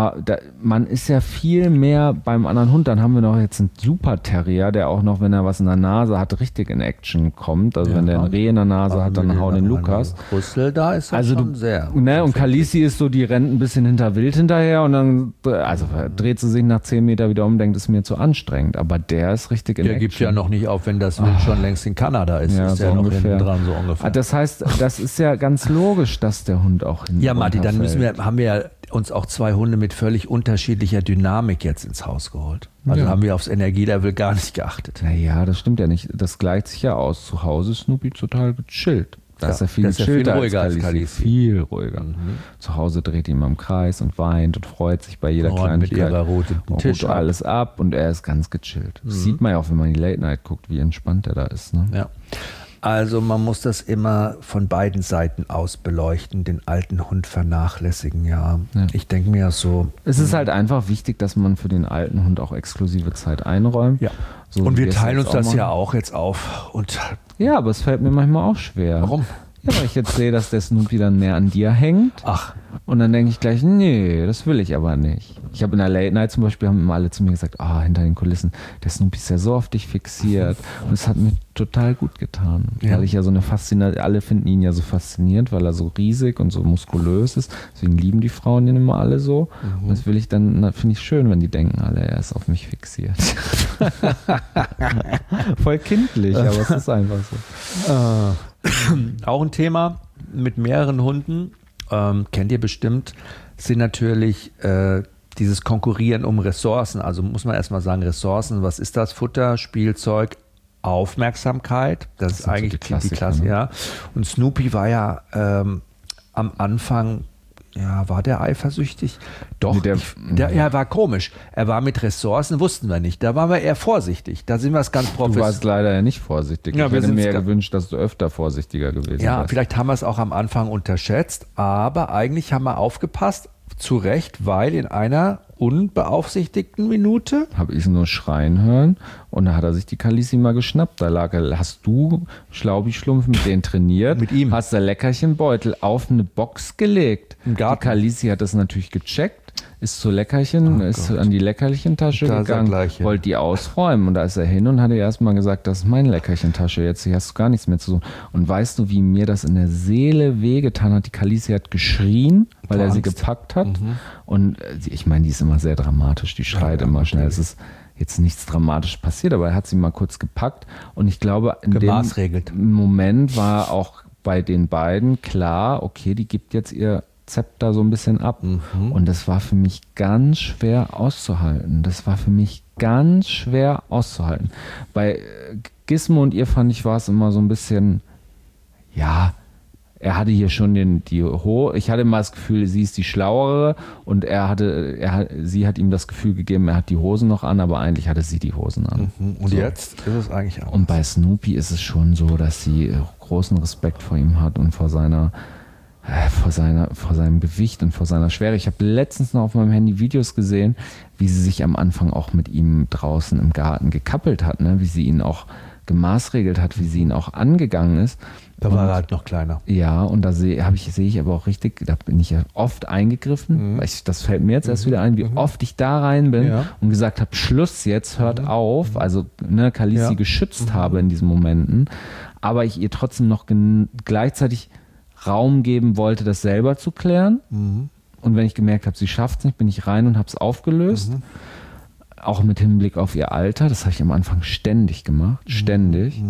Man ist ja viel mehr beim anderen Hund. Dann haben wir noch jetzt einen Super Terrier, der auch noch, wenn er was in der Nase hat, richtig in Action kommt. Also wenn der ein Reh in der Nase hat, dann hau den Lukas. Brüssel, da ist er schon sehr. Ne, und Khaleesi ist so, die rennt ein bisschen hinter Wild hinterher und dann dreht sie sich nach 10 Meter wieder um, denkt, es ist mir zu anstrengend. Aber der ist richtig in Action. Der gibt ja noch nicht auf, wenn das Wild schon längst in Kanada ist. Ja, ist so ja noch ungefähr. hinten dran, so ungefähr. Das heißt, das ist ja ganz logisch, dass der Hund auch hinten Ja, Matti, dann haben wir ja uns auch 2 Hunde mit völlig unterschiedlicher Dynamik jetzt ins Haus geholt. Also haben wir aufs Energielevel gar nicht geachtet. Naja, das stimmt ja nicht. Das gleicht sich ja aus. Zu Hause ist Snoopy total gechillt. Da ist er viel ruhiger als Khaleesi. Viel ruhiger. Zu Hause dreht ihn im Kreis und weint und freut sich bei jeder Kleinigkeit. Mit ihrer roten Tisch alles ab und er ist ganz gechillt. Das sieht man ja auch, wenn man die Late Night guckt, wie entspannt er da ist. Ne? Ja. Also man muss das immer von beiden Seiten aus beleuchten, den alten Hund vernachlässigen, ja. Ich denke mir so. Es ist halt einfach wichtig, dass man für den alten Hund auch exklusive Zeit einräumt. Ja. So, und wir teilen uns das ja auch jetzt auf. Und ja, aber es fällt mir manchmal auch schwer. Warum? Ja, weil ich jetzt sehe, dass der Snoopy dann mehr an dir hängt. Ach. Und dann denke ich gleich, nee, das will ich aber nicht. Ich habe in der Late Night zum Beispiel, haben immer alle zu mir gesagt, hinter den Kulissen, der Snoopy ist ja so auf dich fixiert. Und es hat mir total gut getan. Ja. Weil ich ja so eine Faszination, alle finden ihn ja so faszinierend, weil er so riesig und so muskulös ist. Deswegen lieben die Frauen ihn immer alle so. Und das will ich dann, finde ich schön, wenn die denken alle, er ist auf mich fixiert. Voll kindlich, aber es ist einfach so. Auch ein Thema mit mehreren Hunden, kennt ihr bestimmt, sind natürlich dieses Konkurrieren um Ressourcen. Also muss man erstmal sagen, Ressourcen, was ist das? Futter, Spielzeug, Aufmerksamkeit. Das ist eigentlich so die Klasse, ne? ja. Und Snoopy war ja am Anfang, ja, war der eifersüchtig? Doch, er war komisch. Er war mit Ressourcen, wussten wir nicht. Da waren wir eher vorsichtig. Da sind wir es ganz professionell. Du warst leider ja nicht vorsichtig. Ja, ich hätte mir gewünscht, dass du öfter vorsichtiger gewesen wärst. Ja, vielleicht haben wir es auch am Anfang unterschätzt, aber eigentlich haben wir aufgepasst, zu Recht, weil in einer unbeaufsichtigten Minute habe ich nur schreien hören und da hat er sich die Kalisi mal geschnappt. Da lag er, hast du, Schlaubi-Schlumpf, mit denen trainiert, mit ihm. Hast der Leckerchenbeutel auf eine Box gelegt. Im Garten. Die Kalisi hat das natürlich gecheckt, ist zu Leckerchen, ist an die Leckerchentasche gegangen, wollte die ausräumen und da ist er hin und hat ihr erstmal gesagt, das ist meine Leckerchentasche, jetzt hier hast du gar nichts mehr zu tun. Und weißt du, wie mir das in der Seele wehgetan hat? Die Kalisi hat geschrien, weil er sie gepackt hat und ich meine, die ist immer sehr dramatisch, die schreit immer schnell. Es ist jetzt nichts dramatisch passiert, aber er hat sie mal kurz gepackt und ich glaube, in dem Moment war auch bei den beiden klar, okay, die gibt jetzt ihr Zepter so ein bisschen ab. Und das war für mich ganz schwer auszuhalten. Bei Gizmo und ihr fand ich, war es immer so ein bisschen, ja, er hatte hier schon ich hatte immer das Gefühl, sie ist die Schlauere und sie hat ihm das Gefühl gegeben, er hat die Hosen noch an, aber eigentlich hatte sie die Hosen an. Und so. Jetzt ist es eigentlich auch. Und bei Snoopy ist es schon so, dass sie großen Respekt vor ihm hat und vor seinem Gewicht und vor seiner Schwere. Ich habe letztens noch auf meinem Handy Videos gesehen, wie sie sich am Anfang auch mit ihm draußen im Garten gekappelt hat, ne? Wie sie ihn auch gemaßregelt hat, wie sie ihn auch angegangen ist. Da war er halt noch kleiner. Ja, und da sehe ich aber auch richtig, da bin ich ja oft eingegriffen, weil das fällt mir jetzt erst wieder ein, wie oft ich da rein bin und gesagt habe, Schluss jetzt, hört auf, also Kalisi geschützt habe in diesen Momenten, aber ich ihr trotzdem noch gleichzeitig Raum geben wollte, das selber zu klären. Und wenn ich gemerkt habe, sie schafft es nicht, bin ich rein und habe es aufgelöst. Auch mit Hinblick auf ihr Alter. Das habe ich am Anfang ständig gemacht. Ständig.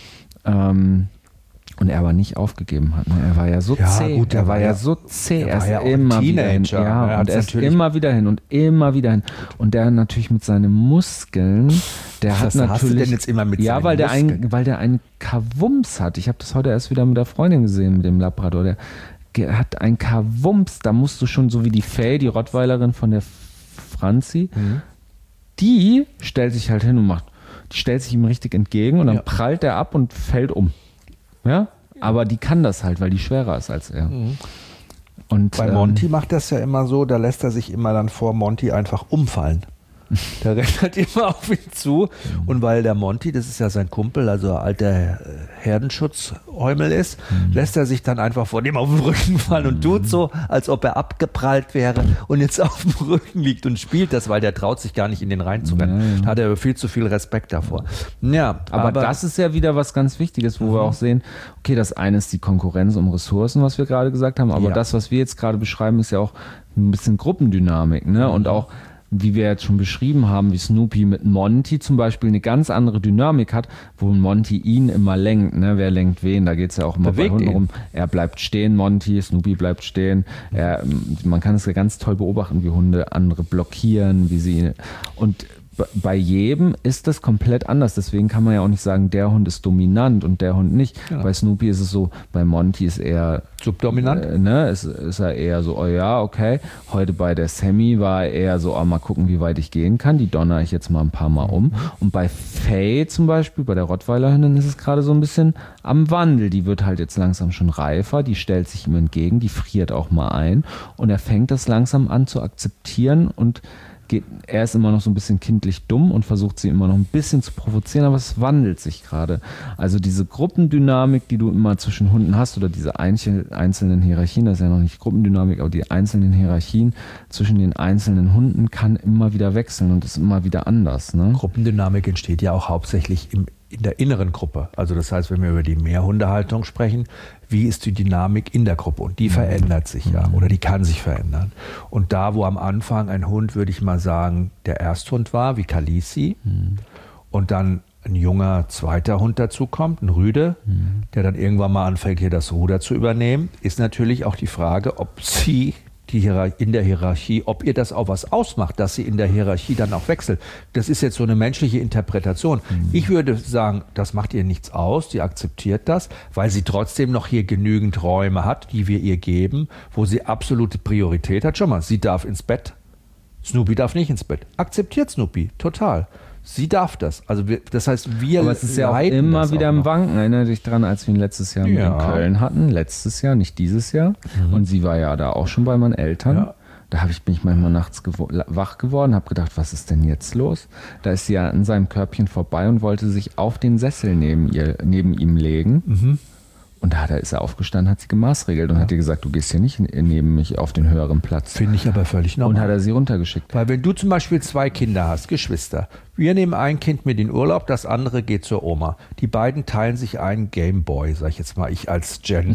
Und er aber nicht aufgegeben hat. Ne? Er war ja so zäh. Gut, er war ja so zäh. Er ist ja immer wieder hin. Ja, und er ist immer wieder hin und immer wieder hin. Und der natürlich mit seinen Muskeln, der hat natürlich... Was hast du denn jetzt immer mit seinen Muskeln? Weil der einen Kavums hat. Ich habe das heute erst wieder mit der Freundin gesehen, mit dem Labrador. Der hat einen Kavums. Da musst du schon, so wie die Faye, die Rottweilerin von der Franzi, die stellt sich halt hin und die stellt sich ihm richtig entgegen und dann prallt er ab und fällt um. Ja, aber die kann das halt, weil die schwerer ist als er. Und bei Monty macht das ja immer so, da lässt er sich immer dann vor Monty einfach umfallen. Der rennt halt immer auf ihn zu. Und weil der Monty, das ist ja sein Kumpel, also alter Herdenschutzhäumel ist, lässt er sich dann einfach vor dem auf den Rücken fallen und tut so, als ob er abgeprallt wäre und jetzt auf dem Rücken liegt und spielt das, weil der traut sich gar nicht in den reinzurennen. Da hat er viel zu viel Respekt davor. Ja, aber das ist ja wieder was ganz Wichtiges, wo wir auch sehen, okay, das eine ist die Konkurrenz um Ressourcen, was wir gerade gesagt haben, aber das, was wir jetzt gerade beschreiben, ist ja auch ein bisschen Gruppendynamik, ne? Und auch, wie wir jetzt schon beschrieben haben, wie Snoopy mit Monty zum Beispiel eine ganz andere Dynamik hat, wo Monty ihn immer lenkt. Ne? Wer lenkt wen? Da geht es ja auch immer bei Hunden rum. Er bleibt stehen, Monty, Snoopy bleibt stehen. Man kann es ja ganz toll beobachten, wie Hunde andere blockieren, wie sie... Und bei jedem ist das komplett anders. Deswegen kann man ja auch nicht sagen, der Hund ist dominant und der Hund nicht. Genau. Bei Snoopy ist es so, bei Monty ist er subdominant. Ist er eher so, oh ja, okay. Heute bei der Sammy war er eher so, mal gucken, wie weit ich gehen kann. Die donner ich jetzt mal ein paar Mal um. Und bei Faye zum Beispiel, bei der Rottweiler-Hündin, ist es gerade so ein bisschen am Wandel. Die wird halt jetzt langsam schon reifer, die stellt sich ihm entgegen, die friert auch mal ein. Und er fängt das langsam an zu akzeptieren und er ist immer noch so ein bisschen kindlich dumm und versucht sie immer noch ein bisschen zu provozieren, aber es wandelt sich gerade. Also diese Gruppendynamik, die du immer zwischen Hunden hast oder diese einzelnen Hierarchien, das ist ja noch nicht Gruppendynamik, aber die einzelnen Hierarchien zwischen den einzelnen Hunden kann immer wieder wechseln und ist immer wieder anders. Ne? Gruppendynamik entsteht ja auch hauptsächlich in der inneren Gruppe. Also das heißt, wenn wir über die Mehrhundehaltung sprechen, wie ist die Dynamik in der Gruppe? Und die verändert sich ja oder die kann sich verändern. Und da, wo am Anfang ein Hund, würde ich mal sagen, der Ersthund war, wie Khaleesi, und dann ein junger zweiter Hund dazu kommt, ein Rüde, der dann irgendwann mal anfängt, hier das Ruder zu übernehmen, ist natürlich auch die Frage, ob sie in der Hierarchie, ob ihr das auch was ausmacht, dass sie in der Hierarchie dann auch wechselt. Das ist jetzt so eine menschliche Interpretation. Ich würde sagen, das macht ihr nichts aus, sie akzeptiert das, weil sie trotzdem noch hier genügend Räume hat, die wir ihr geben, wo sie absolute Priorität hat. Schau mal, sie darf ins Bett, Snoopy darf nicht ins Bett. Akzeptiert Snoopy, total. Sie darf das. Also das heißt, wir aber es ist ja auch immer wieder im Wanken. Erinnere dich dran, als wir ihn letztes Jahr in Köln hatten. Letztes Jahr, nicht dieses Jahr. Und sie war ja da auch schon bei meinen Eltern. Ja. Da bin ich manchmal nachts wach geworden, habe gedacht, was ist denn jetzt los? Da ist sie ja an seinem Körbchen vorbei und wollte sich auf den Sessel neben ihm legen. Und da ist er aufgestanden, hat sie gemaßregelt und hat ihr gesagt, du gehst hier nicht neben mich auf den höheren Platz. Finde ich aber völlig normal. Und hat er sie runtergeschickt. Weil wenn du zum Beispiel 2 Kinder hast, Geschwister, wir nehmen ein Kind mit in Urlaub, das andere geht zur Oma. Die beiden teilen sich einen Gameboy, sag ich jetzt mal, ich als Gen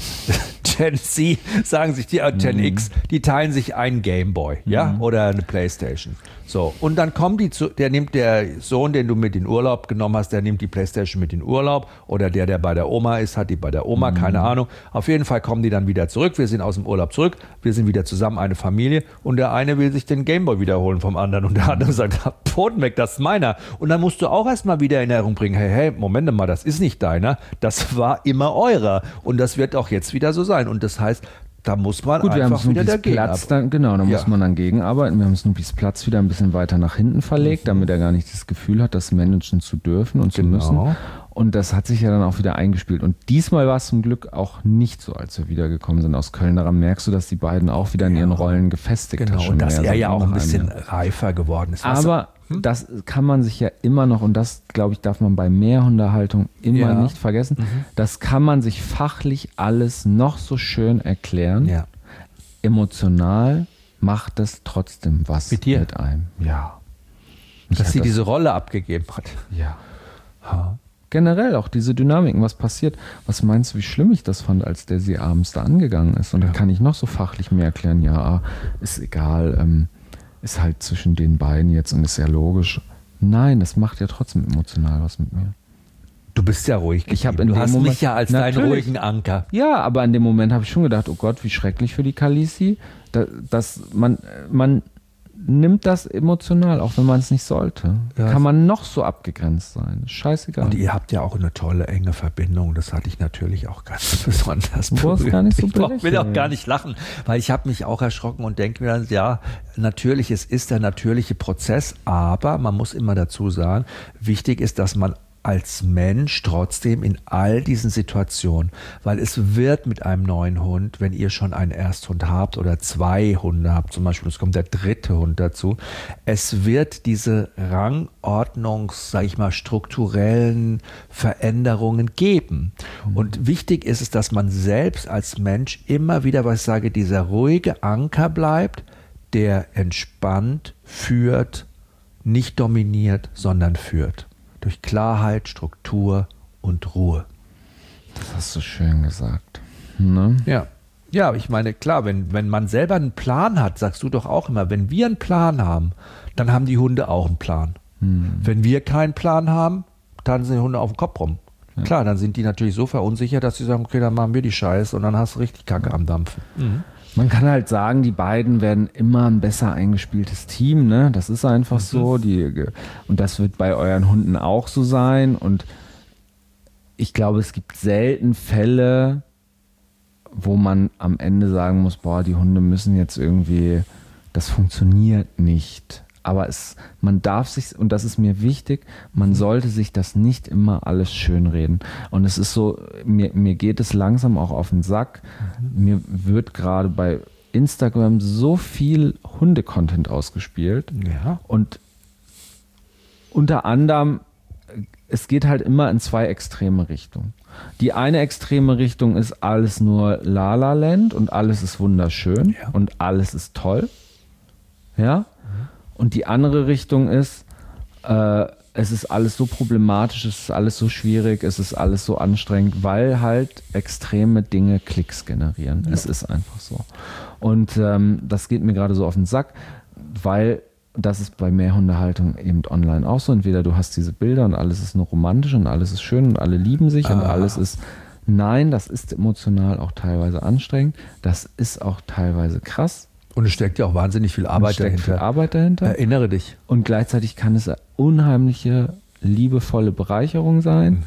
Z, sagen sich die Gen X, die teilen sich einen Gameboy, ja, oder eine Playstation. So, und dann kommen der Sohn, den du mit in Urlaub genommen hast, der nimmt die Playstation mit in Urlaub, oder der bei der Oma ist, hat die bei der Oma, keine Ahnung. Auf jeden Fall kommen die dann wieder zurück, wir sind aus dem Urlaub zurück, wir sind wieder zusammen, eine Familie, und der eine will sich den Gameboy wiederholen vom anderen und der andere sagt, Pfoten weg, das ist meiner. Und dann musst du auch erstmal wieder in Erinnerung bringen, hey, Moment mal, das ist nicht deiner, das war immer eurer und das wird auch jetzt wieder so sein. Und das heißt, da muss man einfach wieder dagegen arbeiten. Muss man dann gegenarbeiten. Wir haben Snoopys Platz wieder ein bisschen weiter nach hinten verlegt, damit er gar nicht das Gefühl hat, das managen zu dürfen und zu müssen. Und das hat sich ja dann auch wieder eingespielt. Und diesmal war es zum Glück auch nicht so, als wir wiedergekommen sind aus Köln. Daran merkst du, dass die beiden auch wieder in ihren Rollen gefestigt haben. Und dass er ja auch ein bisschen reifer geworden ist. Aber das kann man sich ja immer noch, und das, glaube ich, darf man bei Mehrhundehaltung immer nicht vergessen, das kann man sich fachlich alles noch so schön erklären. Ja. Emotional macht das trotzdem was mit einem. Ja. Dass sie diese Rolle abgegeben hat. Ja. Generell auch diese Dynamiken, was passiert. Was meinst du, wie schlimm ich das fand, als der sie abends da angegangen ist? Und da kann ich noch so fachlich mehr erklären, ja, ist egal, ist halt zwischen den beiden jetzt und ist ja logisch. Nein, das macht ja trotzdem emotional was mit mir. Du bist ja ruhig. Du hast mich ja als deinen ruhigen Anker. Ja, aber in dem Moment habe ich schon gedacht, oh Gott, wie schrecklich für die Khaleesi, dass man nimmt das emotional, auch wenn man es nicht sollte. Ja. Kann man noch so abgegrenzt sein. Scheißegal. Und ihr habt ja auch eine tolle, enge Verbindung. Das hatte ich natürlich auch ganz besonders. Du brauchst gar nicht so ich will auch gar nicht lachen, weil ich habe mich auch erschrocken und denke mir dann, ja, natürlich, es ist der natürliche Prozess, aber man muss immer dazu sagen, wichtig ist, dass man als Mensch trotzdem in all diesen Situationen, weil es wird mit einem neuen Hund, wenn ihr schon einen Ersthund habt oder 2 Hunde habt, zum Beispiel, es kommt der 3. Hund dazu, es wird diese sag ich mal, strukturellen Veränderungen geben. Und wichtig ist es, dass man selbst als Mensch immer wieder, was ich sage, dieser ruhige Anker bleibt, der entspannt führt, nicht dominiert, sondern führt. Durch Klarheit, Struktur und Ruhe. Das hast du schön gesagt. Ne? Ja, ich meine, klar, wenn man selber einen Plan hat, sagst du doch auch immer, wenn wir einen Plan haben, dann haben die Hunde auch einen Plan. Wenn wir keinen Plan haben, dann sind die Hunde auf dem Kopf rum. Ja. Klar, dann sind die natürlich so verunsichert, dass sie sagen, okay, dann machen wir die Scheiße und dann hast du richtig Kacke am Dampfen. Man kann halt sagen, die beiden werden immer ein besser eingespieltes Team, ne? Das ist einfach so. Und das wird bei euren Hunden auch so sein. Und ich glaube, es gibt selten Fälle, wo man am Ende sagen muss, boah, die Hunde müssen jetzt irgendwie, das funktioniert nicht. Aber man darf sich, und das ist mir wichtig, man sollte sich das nicht immer alles schönreden. Und es ist so, mir geht es langsam auch auf den Sack. Mir wird gerade bei Instagram so viel Hunde-Content ausgespielt. Ja. Und unter anderem, es geht halt immer in zwei extreme Richtungen. Die eine extreme Richtung ist alles nur La La Land und alles ist wunderschön und alles ist toll. Ja. Und die andere Richtung ist, es ist alles so problematisch, es ist alles so schwierig, es ist alles so anstrengend, weil halt extreme Dinge Klicks generieren. Ja. Es ist einfach so. Und das geht mir gerade so auf den Sack, weil das ist bei Mehrhundehaltung eben online auch so. Entweder du hast diese Bilder und alles ist nur romantisch und alles ist schön und alle lieben sich und alles ist... Nein, das ist emotional auch teilweise anstrengend. Das ist auch teilweise krass. Und es steckt ja auch wahnsinnig viel Arbeit dahinter. Erinnere dich. Und gleichzeitig kann es eine unheimliche, liebevolle Bereicherung sein.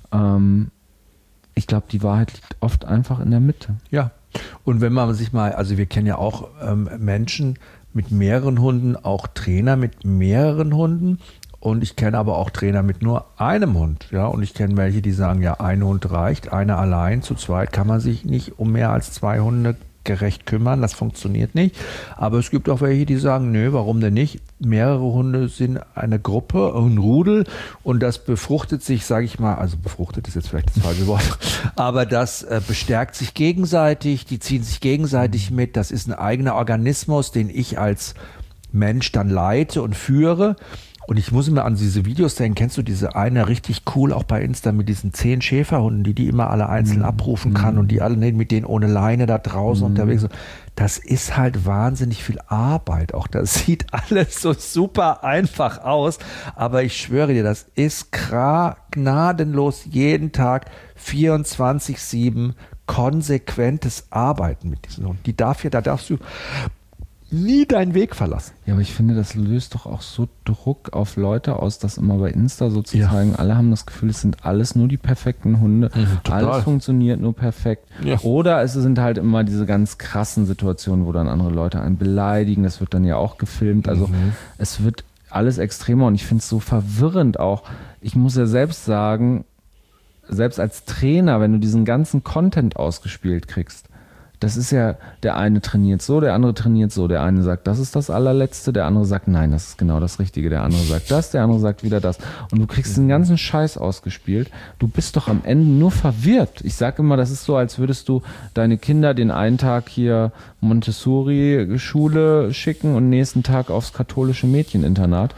Ich glaube, die Wahrheit liegt oft einfach in der Mitte. Ja. Und wenn man sich mal, also wir kennen ja auch Menschen mit mehreren Hunden, auch Trainer mit mehreren Hunden. Und ich kenne aber auch Trainer mit nur einem Hund. Ja? Und ich kenne welche, die sagen, ja, ein Hund reicht, einer allein, zu zweit kann man sich nicht um mehr als 2 Hunde gerecht kümmern, das funktioniert nicht. Aber es gibt auch welche, die sagen, nö, warum denn nicht? Mehrere Hunde sind eine Gruppe, ein Rudel und das befruchtet sich, sage ich mal, also befruchtet ist jetzt vielleicht das falsche Wort, aber das bestärkt sich gegenseitig, die ziehen sich gegenseitig mit, das ist ein eigener Organismus, den ich als Mensch dann leite und führe. Und ich muss immer an diese Videos denken, kennst du diese eine richtig cool, auch bei Insta mit diesen 10 Schäferhunden, die immer alle einzeln abrufen kann und die alle mit denen ohne Leine da draußen unterwegs sind. Das ist halt wahnsinnig viel Arbeit. Auch das sieht alles so super einfach aus. Aber ich schwöre dir, das ist gnadenlos jeden Tag 24/7 konsequentes Arbeiten mit diesen Hunden. Da darfst du nie deinen Weg verlassen. Ja, aber ich finde, das löst doch auch so Druck auf Leute aus, das immer bei Insta so zu zeigen. Alle haben das Gefühl, es sind alles nur die perfekten Hunde. Alles funktioniert nur perfekt. Ja. Oder es sind halt immer diese ganz krassen Situationen, wo dann andere Leute einen beleidigen. Das wird dann ja auch gefilmt. Also es wird alles extremer und ich finde es so verwirrend auch. Ich muss ja selbst sagen, selbst als Trainer, wenn du diesen ganzen Content ausgespielt kriegst, das ist ja, der eine trainiert so, der andere trainiert so. Der eine sagt, das ist das allerletzte, der andere sagt, nein, das ist genau das Richtige. Der andere sagt das, der andere sagt wieder das. Und du kriegst den ganzen Scheiß ausgespielt. Du bist doch am Ende nur verwirrt. Ich sage immer, das ist so, als würdest du deine Kinder den einen Tag hier Montessori-Schule schicken und nächsten Tag aufs katholische Mädcheninternat.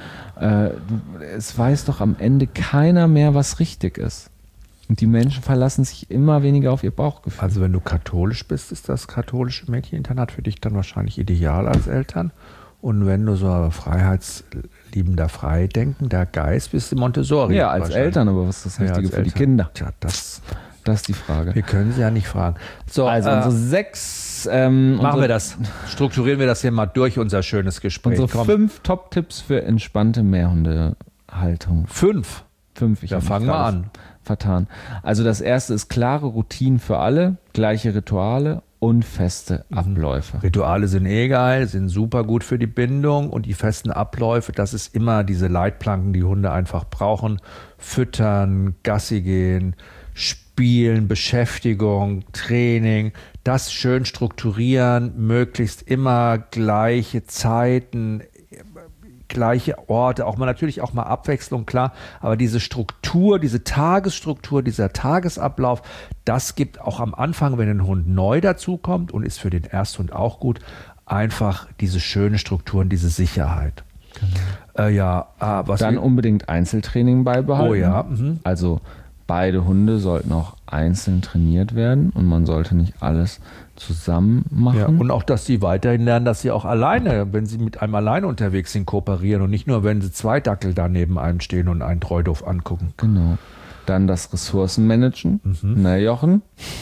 Es weiß doch am Ende keiner mehr, was richtig ist. Und die Menschen verlassen sich immer weniger auf ihr Bauchgefühl. Also wenn du katholisch bist, ist das katholische Mädcheninternat für dich dann wahrscheinlich ideal als Eltern. Und wenn du so freiheitsliebender, freidenkender Geist bist, Montessori. Ja, als Eltern, aber was ist das Richtige für die Kinder? Tja, das ist die Frage. Wir können sie ja nicht fragen. So, also unsere 6... machen wir das. Strukturieren wir das hier mal durch, unser schönes Gespräch. Unsere 5 Top-Tipps für entspannte Mehrhundehaltung. 5? 5. Ja, fangen wir an. Vertan. Also das erste ist klare Routinen für alle, gleiche Rituale und feste Abläufe. Rituale sind geil, sind super gut für die Bindung und die festen Abläufe, das ist immer diese Leitplanken, die Hunde einfach brauchen. Füttern, Gassi gehen, Spielen, Beschäftigung, Training, das schön strukturieren, möglichst immer gleiche Zeiten, gleiche Orte, natürlich auch mal Abwechslung, klar, aber diese Struktur, diese Tagesstruktur, dieser Tagesablauf, das gibt auch am Anfang, wenn ein Hund neu dazukommt und ist für den Ersthund auch gut, einfach diese schöne Struktur und diese Sicherheit. Genau. Dann unbedingt Einzeltraining beibehalten. Oh ja. Also beide Hunde sollten auch einzeln trainiert werden und man sollte nicht alles zusammen machen. Ja, und auch, dass sie weiterhin lernen, dass sie auch alleine, wenn sie mit einem alleine unterwegs sind, kooperieren und nicht nur, wenn sie 2 Dackel da neben einem stehen und einen treu doof angucken. Genau. Dann das Ressourcenmanagen. Na, Jochen?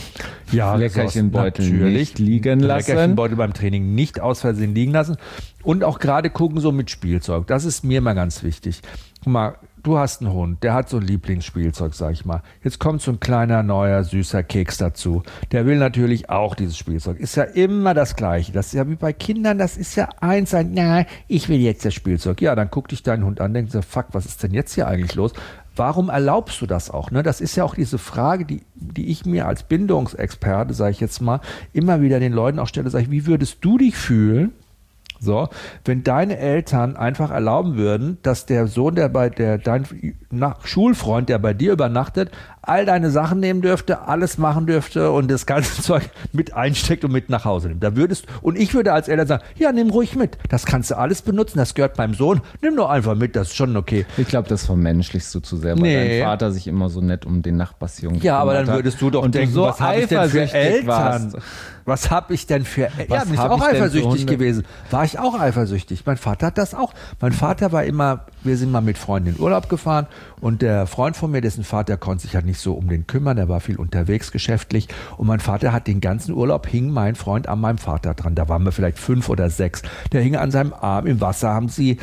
Leckerchenbeutel nicht liegen lassen. Leckerchenbeutel beim Training nicht aus Versehen liegen lassen. Und auch gerade gucken so mit Spielzeug. Das ist mir mal ganz wichtig. Guck mal, du hast einen Hund, der hat so ein Lieblingsspielzeug, sag ich mal. Jetzt kommt so ein kleiner, neuer, süßer Keks dazu. Der will natürlich auch dieses Spielzeug. Ist ja immer das Gleiche. Das ist ja wie bei Kindern, das ist ja eins, na, ich will jetzt das Spielzeug. Ja, dann guck dich deinen Hund an, denkst du, fuck, was ist denn jetzt hier eigentlich los? Warum erlaubst du das auch? Ne? Das ist ja auch diese Frage, die ich mir als Bindungsexperte, sage ich jetzt mal, immer wieder den Leuten auch stelle, sage ich, wie würdest du dich fühlen, so, wenn deine Eltern einfach erlauben würden, dass der Sohn, dein Schulfreund, der bei dir übernachtet, all deine Sachen nehmen dürfte, alles machen dürfte und das ganze Zeug mit einsteckt und mit nach Hause nimmt. Und ich würde als Eltern sagen, ja, nimm ruhig mit. Das kannst du alles benutzen, das gehört meinem Sohn. Nimm doch einfach mit, das ist schon okay. Ich glaube, das vermenschlichst du zu sehr, weil dein Vater sich immer so nett um den Nachbarsjungen Ja, aber dann würdest du doch und denken, so was habe ich denn für Eltern? Warst. Was habe ich denn für Eltern? Ja, bin ich auch eifersüchtig gewesen. War ich auch eifersüchtig. Mein Vater hat das auch. Mein Vater war immer, wir sind mal mit Freunden in Urlaub gefahren und der Freund von mir, dessen Vater konnte sich halt nicht so um den kümmern, der war viel unterwegs geschäftlich und mein Vater hat den ganzen Urlaub, hing mein Freund an meinem Vater dran. Da waren wir vielleicht 5 oder 6. Der hing an seinem Arm, im Wasser haben sie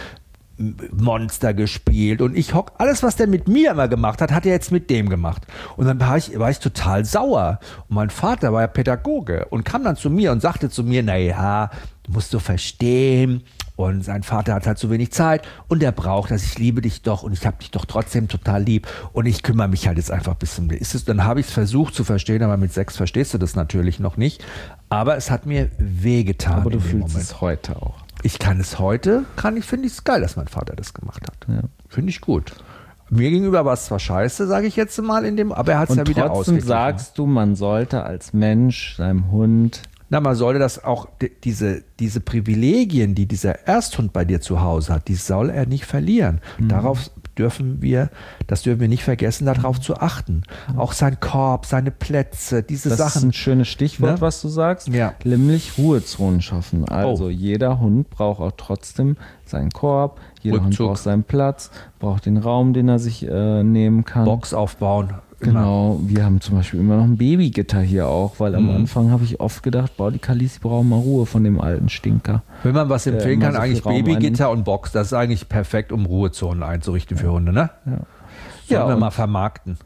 Monster gespielt und alles, was der mit mir immer gemacht hat, hat er jetzt mit dem gemacht. Und dann war ich total sauer. Und mein Vater war ja Pädagoge und kam dann zu mir und sagte zu mir, naja, musst du verstehen. Und sein Vater hat halt zu wenig Zeit und er braucht das. Ich liebe dich doch und ich habe dich doch trotzdem total lieb und ich kümmere mich halt jetzt einfach ein bisschen. Dann habe ich es versucht zu verstehen, aber mit 6 verstehst du das natürlich noch nicht. Aber es hat mir wehgetan. Aber du fühlst es heute auch. Ich kann es heute, finde ich es geil, dass mein Vater das gemacht hat. Ja. Finde ich gut. Mir gegenüber war es zwar scheiße, sage ich jetzt mal, aber er hat es ja wieder ausgeglichen. Trotzdem sagst du, man sollte als Mensch seinem Hund... man sollte das auch, diese Privilegien, die dieser Ersthund bei dir zu Hause hat, die soll er nicht verlieren. Das dürfen wir nicht vergessen, darauf zu achten. Auch sein Korb, seine Plätze, diese Sachen. Das ist ein schönes Stichwort, was du sagst. Ja. Nämlich Ruhezonen schaffen. Also jeder Hund braucht auch trotzdem seinen Korb, jeder Hund braucht seinen Platz, braucht den Raum, den er sich nehmen kann. Box aufbauen. Genau, wir haben zum Beispiel immer noch ein Babygitter hier auch, weil am Anfang habe ich oft gedacht, die Kalisi brauchen mal Ruhe von dem alten Stinker. Wenn man was empfehlen kann, eigentlich Babygitter und Box, das ist eigentlich perfekt, um Ruhezonen einzurichten für Hunde, ne? Ja. Sollen wir mal vermarkten.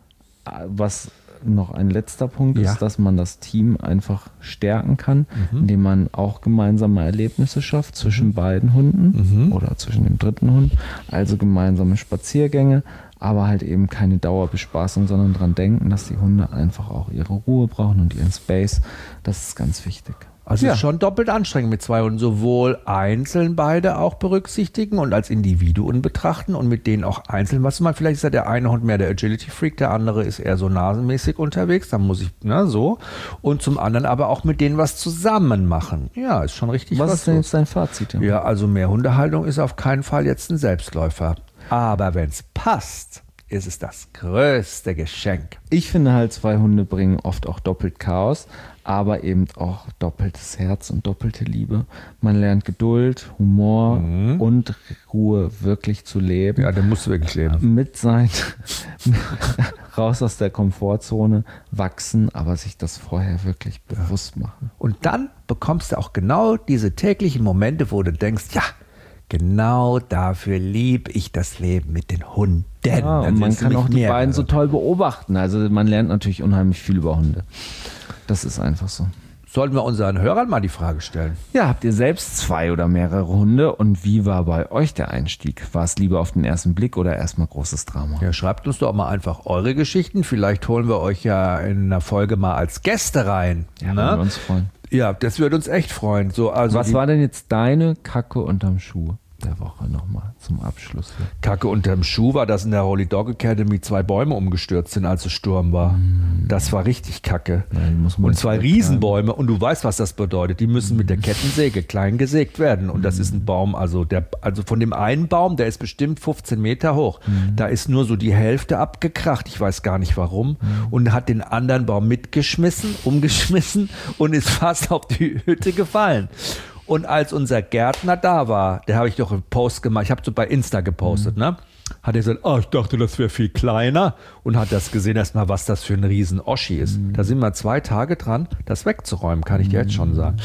Was noch ein letzter Punkt ist, dass man das Team einfach stärken kann, indem man auch gemeinsame Erlebnisse schafft zwischen beiden Hunden oder zwischen dem dritten Hund, also gemeinsame Spaziergänge, aber halt eben keine Dauerbespaßung, sondern dran denken, dass die Hunde einfach auch ihre Ruhe brauchen und ihren Space. Das ist ganz wichtig. Also ist schon doppelt anstrengend mit 2 Hunden, sowohl einzeln beide auch berücksichtigen und als Individuen betrachten und mit denen auch einzeln, vielleicht ist ja der eine Hund mehr der Agility-Freak, der andere ist eher so nasenmäßig unterwegs, dann muss ich, so. Und zum anderen aber auch mit denen was zusammen machen. Ja, ist schon richtig was ist denn jetzt dein Fazit? Ja, also mehr Hundehaltung ist auf keinen Fall jetzt ein Selbstläufer. Aber wenn es passt, ist es das größte Geschenk. Ich finde halt, 2 Hunde bringen oft auch doppelt Chaos, aber eben auch doppeltes Herz und doppelte Liebe. Man lernt Geduld, Humor und Ruhe wirklich zu leben. Ja, dann musst du wirklich leben. Raus aus der Komfortzone, wachsen, aber sich das vorher wirklich bewusst machen. Und dann bekommst du auch genau diese täglichen Momente, wo du denkst, ja, genau dafür liebe ich das Leben mit den Hunden. Ja, und man kann auch die beiden so toll beobachten. Also man lernt natürlich unheimlich viel über Hunde. Das ist einfach so. Sollten wir unseren Hörern mal die Frage stellen? Ja, habt ihr selbst 2 oder mehrere Hunde und wie war bei euch der Einstieg? War es lieber auf den ersten Blick oder erstmal großes Drama? Ja, schreibt uns doch mal einfach eure Geschichten. Vielleicht holen wir euch ja in einer Folge mal als Gäste rein. Ja, würden wir uns freuen. Ja, das würde uns echt freuen. Was war denn jetzt deine Kacke unterm Schuh der Woche nochmal zum Abschluss? Kacke unterm Schuh war, dass in der Holy Dog Academy 2 Bäume umgestürzt sind, als es Sturm war. Das war richtig Kacke. Und 2 Riesenbäume. Und du weißt, was das bedeutet. Die müssen mit der Kettensäge klein gesägt werden. Und das ist ein Baum, also von dem einen Baum, der ist bestimmt 15 Meter hoch. Da ist nur so die Hälfte abgekracht. Ich weiß gar nicht warum. Und hat den anderen Baum umgeschmissen und ist fast auf die Hütte gefallen. Und als unser Gärtner da war, der habe ich doch einen Post gemacht, ich habe so bei Insta gepostet, ne? hat er gesagt, ich dachte, das wäre viel kleiner und hat das gesehen erstmal, was das für ein riesen Oschi ist. Da sind wir 2 Tage dran, das wegzuräumen, kann ich dir jetzt schon sagen.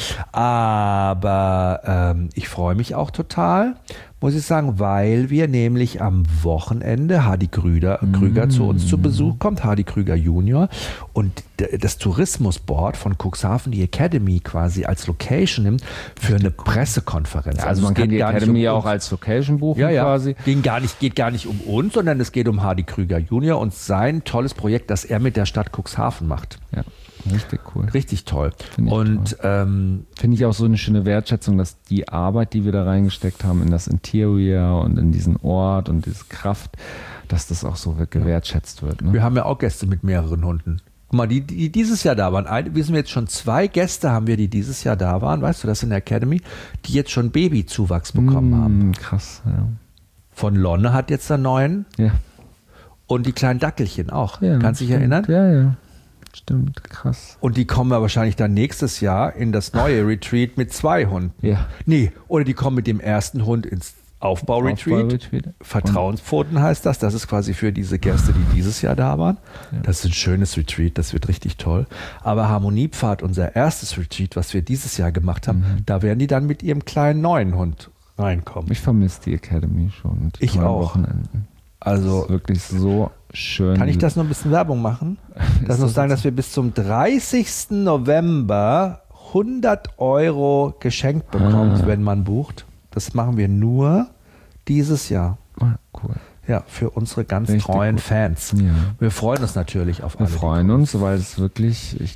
Aber ich freue mich auch total, muss ich sagen, weil wir nämlich am Wochenende Hardy Krüger zu uns zu Besuch kommt, Hardy Krüger Junior, und das Tourismusboard von Cuxhaven die Academy quasi als Location nimmt für eine Pressekonferenz. Ja, also man kann die Academy ja auch als Location buchen quasi. Geht gar nicht um uns, sondern es geht um Hardy Krüger Junior und sein tolles Projekt, das er mit der Stadt Cuxhaven macht. Ja. Richtig cool. Richtig toll. Finde ich auch so eine schöne Wertschätzung, dass die Arbeit, die wir da reingesteckt haben in das Interior und in diesen Ort und diese Kraft, dass das auch so gewertschätzt wird. Ne? Wir haben ja auch Gäste mit mehreren Hunden. Guck mal, die dieses Jahr da waren. Wir sind jetzt schon 2 Gäste haben wir, die dieses Jahr da waren, weißt du, das in der Academy, die jetzt schon Babyzuwachs bekommen haben. Krass, ja. Von Lonne hat jetzt einen neuen. Ja. Und die kleinen Dackelchen auch. Ja, Kannst du dich erinnern? Ja. Stimmt, krass. Und die kommen ja wahrscheinlich dann nächstes Jahr in das neue Retreat mit 2 Hunden. Ja. Nee, oder die kommen mit dem ersten Hund ins Aufbau-Retreat. Vertrauenspfoten heißt das. Das ist quasi für diese Gäste, die dieses Jahr da waren. Ja. Das ist ein schönes Retreat, das wird richtig toll. Aber Harmoniepfad, unser erstes Retreat, was wir dieses Jahr gemacht haben, da werden die dann mit ihrem kleinen neuen Hund reinkommen. Ich vermisse die Academy schon. Ich auch. Wochenenden. Also das ist wirklich so schön. Kann ich das noch ein bisschen Werbung machen? Das muss sagen, dass wir bis zum 30. November 100 € geschenkt bekommen, wenn man bucht. Das machen wir nur dieses Jahr. Cool. Ja, für unsere ganz treuen Fans. Ja. Wir freuen uns natürlich auf alle. Wir freuen uns, weil es wirklich, ich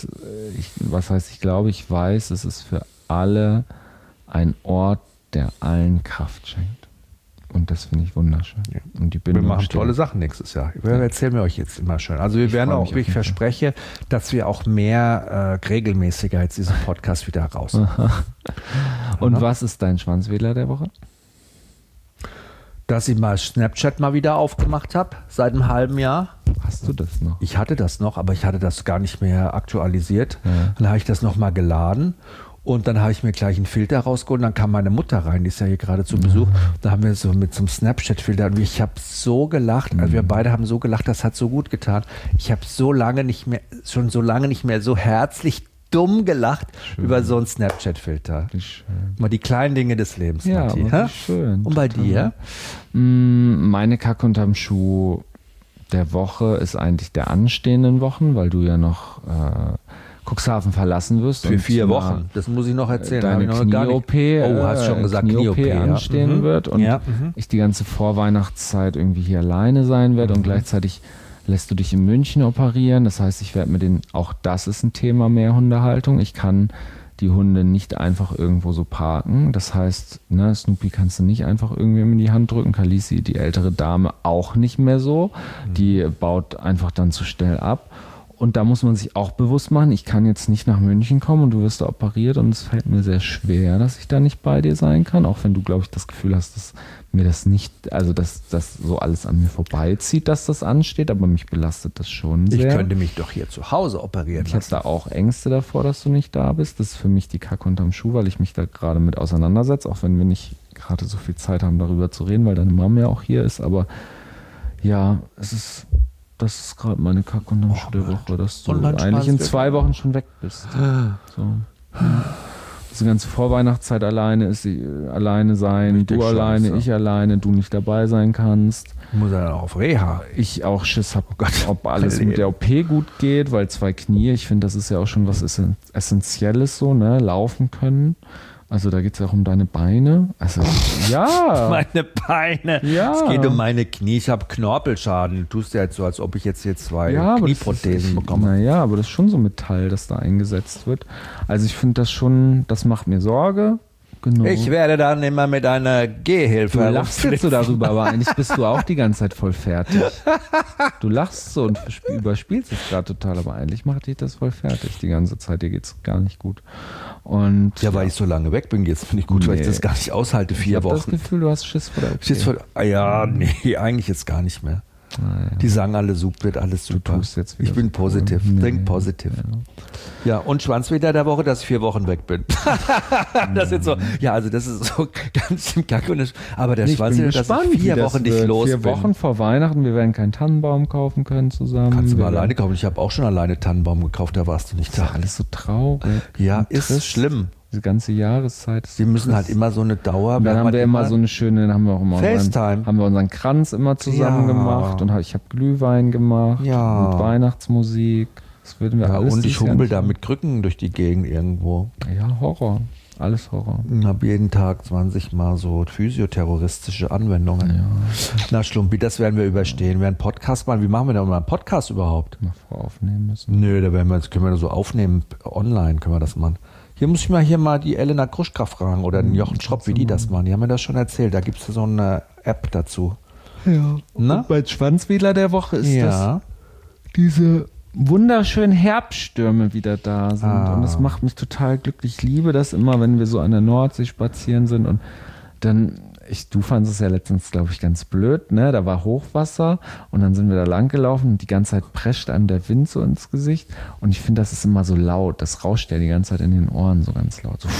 weiß, es ist für alle ein Ort, der allen Kraft schenkt. Und das finde ich wunderschön. Ja. Und die wir machen tolle Sachen nächstes Jahr. Erzählen wir euch jetzt immer schön. Also wir werden auch, ich verspreche, dass wir auch mehr regelmäßiger jetzt diesen Podcast wieder raus. Und was ist dein Schwanzwedler der Woche? Dass ich mal Snapchat mal wieder aufgemacht habe, seit einem halben Jahr. Hast du das noch? Ich hatte das noch, aber ich hatte das gar nicht mehr aktualisiert. Ja. Dann habe ich das nochmal geladen. Und dann habe ich mir gleich einen Filter rausgeholt und dann kam meine Mutter rein, die ist ja hier gerade zu Besuch. Da haben wir so mit so einem Snapchat-Filter und ich habe so gelacht, also wir beide haben so gelacht, das hat so gut getan. Ich habe so lange nicht mehr so herzlich dumm gelacht über so einen Snapchat-Filter. Mal die kleinen Dinge des Lebens, ja, Matti. Schön. Und bei dir? Meine Kacke unterm Schuh der Woche ist eigentlich der anstehenden Wochen, weil du ja noch Cuxhaven verlassen wirst. Für 4 Wochen. Das muss ich noch erzählen. Deine Knie-OP, hast schon gesagt, Knie-OP anstehen wird und ich die ganze Vorweihnachtszeit irgendwie hier alleine sein werde und gleichzeitig lässt du dich in München operieren. Das heißt, ich werde auch das ist ein Thema mehr Hundehaltung. Ich kann die Hunde nicht einfach irgendwo so parken. Das heißt, Snoopy kannst du nicht einfach irgendwem in die Hand drücken. Khaleesi, die ältere Dame, auch nicht mehr so. Die baut einfach dann zu schnell ab. Und da muss man sich auch bewusst machen, ich kann jetzt nicht nach München kommen und du wirst da operiert und es fällt mir sehr schwer, dass ich da nicht bei dir sein kann, auch wenn du, glaube ich, das Gefühl hast, dass mir das nicht, also dass das so alles an mir vorbeizieht, dass das ansteht, aber mich belastet das schon sehr. Ich könnte mich doch hier zu Hause operieren lassen. Ich habe da auch Ängste davor, dass du nicht da bist. Das ist für mich die Kacke unterm Schuh, weil ich mich da gerade mit auseinandersetze, auch wenn wir nicht gerade so viel Zeit haben, darüber zu reden, weil deine Mama ja auch hier ist, aber ja, das ist gerade meine Kacke unterm Schuh der Woche, dass du eigentlich in 2 Wochen schon weg bist. So. Die ganze Vorweihnachtszeit alleine sein, du alleine, ich alleine, du nicht dabei sein kannst. Ich muss ja auch auf Reha. Ich auch Schiss habe, ob alles mit der OP gut geht, weil 2 Knie, ich finde, das ist ja auch schon was Essentielles so, laufen können. Also da geht es ja auch um deine Beine. Also ja. Meine Beine. Ja. Es geht um meine Knie. Ich habe Knorpelschaden. Du tust ja jetzt so, als ob ich jetzt hier 2 Knieprothesen bekomme. Naja, aber das ist schon so Metall, das da eingesetzt wird. Also ich finde das schon, das macht mir Sorge. Genau. Ich werde dann immer mit einer Gehhilfe. Du lachst jetzt so darüber, aber eigentlich bist du auch die ganze Zeit voll fertig. Du lachst so und überspielst es gerade total, aber eigentlich macht dich das voll fertig die ganze Zeit. Dir geht's gar nicht gut. Und weil ich so lange weg bin, jetzt finde ich gut, weil ich das gar nicht aushalte, 4 Wochen. Ich habe das Gefühl, du hast Schiss vor der OP. Nee, eigentlich jetzt gar nicht mehr. Die sagen alle, wird alles super. Ich bin positiv. Think positive. Ja, und Schwanzwetter der Woche, dass ich 4 Wochen weg bin. Das ist so, ja, also das ist so ganz im Kack. Aber der Schwanzwetter, dass ich 4 Wochen nicht los bin. 4 Wochen vor Weihnachten, wir werden keinen Tannenbaum kaufen können zusammen. Kannst du mal alleine kaufen. Ich habe auch schon alleine Tannenbaum gekauft, da warst du nicht da. Das ist alles so traurig. Ja, ist schlimm. Diese ganze Jahreszeit. Wir müssen halt immer so eine Dauer. Und dann haben wir immer so eine schöne, dann haben wir auch immer FaceTime. Haben wir unseren Kranz immer zusammen gemacht und ich habe Glühwein gemacht mit Weihnachtsmusik. Das würden wir alles. Und ich humpel da mit Krücken durch die Gegend irgendwo. Ja, Horror. Alles Horror. Ich habe jeden Tag 20 Mal so physioterroristische Anwendungen. Ja. Na Schlumpi, das werden wir überstehen. Wir werden einen Podcast machen. Wie machen wir denn mal einen Podcast überhaupt? Mal voraufnehmen müssen. Nö, können wir so aufnehmen. Online können wir das machen. Hier muss ich mal die Elena Kruschka fragen oder den Jochen Schropp, wie die das machen. Die haben mir das schon erzählt. Da gibt es so eine App dazu. Ja. Und bei Schwanzwedler der Woche ist das diese wunderschönen Herbststürme wieder da sind. Und das macht mich total glücklich. Ich liebe das immer, wenn wir so an der Nordsee spazieren sind und dann, du fandest es ja letztens, glaube ich, ganz blöd, ne? Da war Hochwasser und dann sind wir da lang gelaufen und die ganze Zeit prescht einem der Wind so ins Gesicht und ich finde, das ist immer so laut, das rauscht ja die ganze Zeit in den Ohren so ganz laut. So.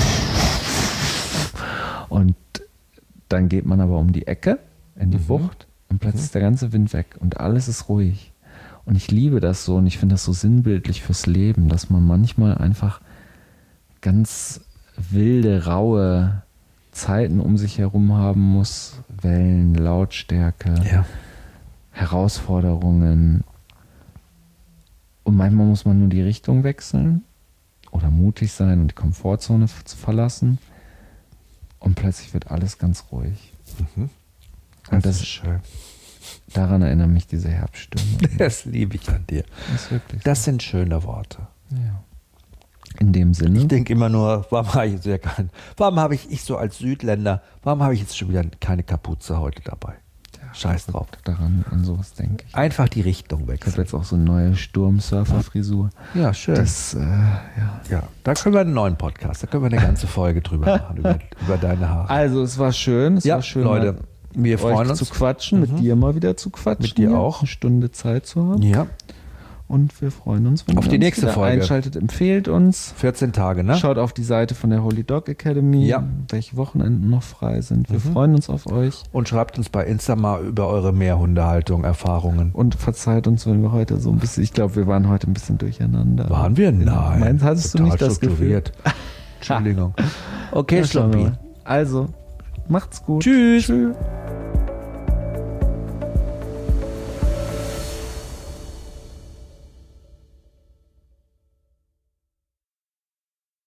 Und dann geht man aber um die Ecke in die Bucht und plötzlich ist der ganze Wind weg und alles ist ruhig. Und ich liebe das so und ich finde das so sinnbildlich fürs Leben, dass man manchmal einfach ganz wilde, raue Zeiten um sich herum haben muss. Wellen, Lautstärke, Herausforderungen. Und manchmal muss man nur die Richtung wechseln oder mutig sein und die Komfortzone zu verlassen. Und plötzlich wird alles ganz ruhig. Und das ist schön. Daran erinnern mich diese Herbststürme. Das liebe ich an dir. Das sind schöne Worte. Ja. In dem Sinne. Ich denke immer nur, warum habe ich so als Südländer, warum habe ich jetzt schon wieder keine Kapuze heute dabei? Ja, Scheiß drauf. Daran, an sowas denke ich. Einfach die Richtung wechseln. Ich habe jetzt auch so eine neue Sturmsurfer-Frisur. Ja, schön. Da können wir einen neuen Podcast, da können wir eine ganze Folge drüber machen, über deine Haare. Also es war schön. Es war schön, Leute. Wir freuen uns zu quatschen, mit dir mal wieder zu quatschen. Mit dir auch. Eine Stunde Zeit zu haben. Ja. Und wir freuen uns, wenn auf ihr die uns nächste Folge einschaltet. Empfehlt uns. 14 Tage, ne? Schaut auf die Seite von der Holy Dog Academy, welche Wochenenden noch frei sind. Wir freuen uns auf euch. Und schreibt uns bei Insta mal über eure Meerhundehaltung, Erfahrungen. Und verzeiht uns, wenn wir heute so ein bisschen, ich glaube, wir waren heute ein bisschen durcheinander. Waren wir? Nein. Hattest du nicht das Gefühl? Entschuldigung. Okay, Schlumpi. Also, macht's gut. Tschüss.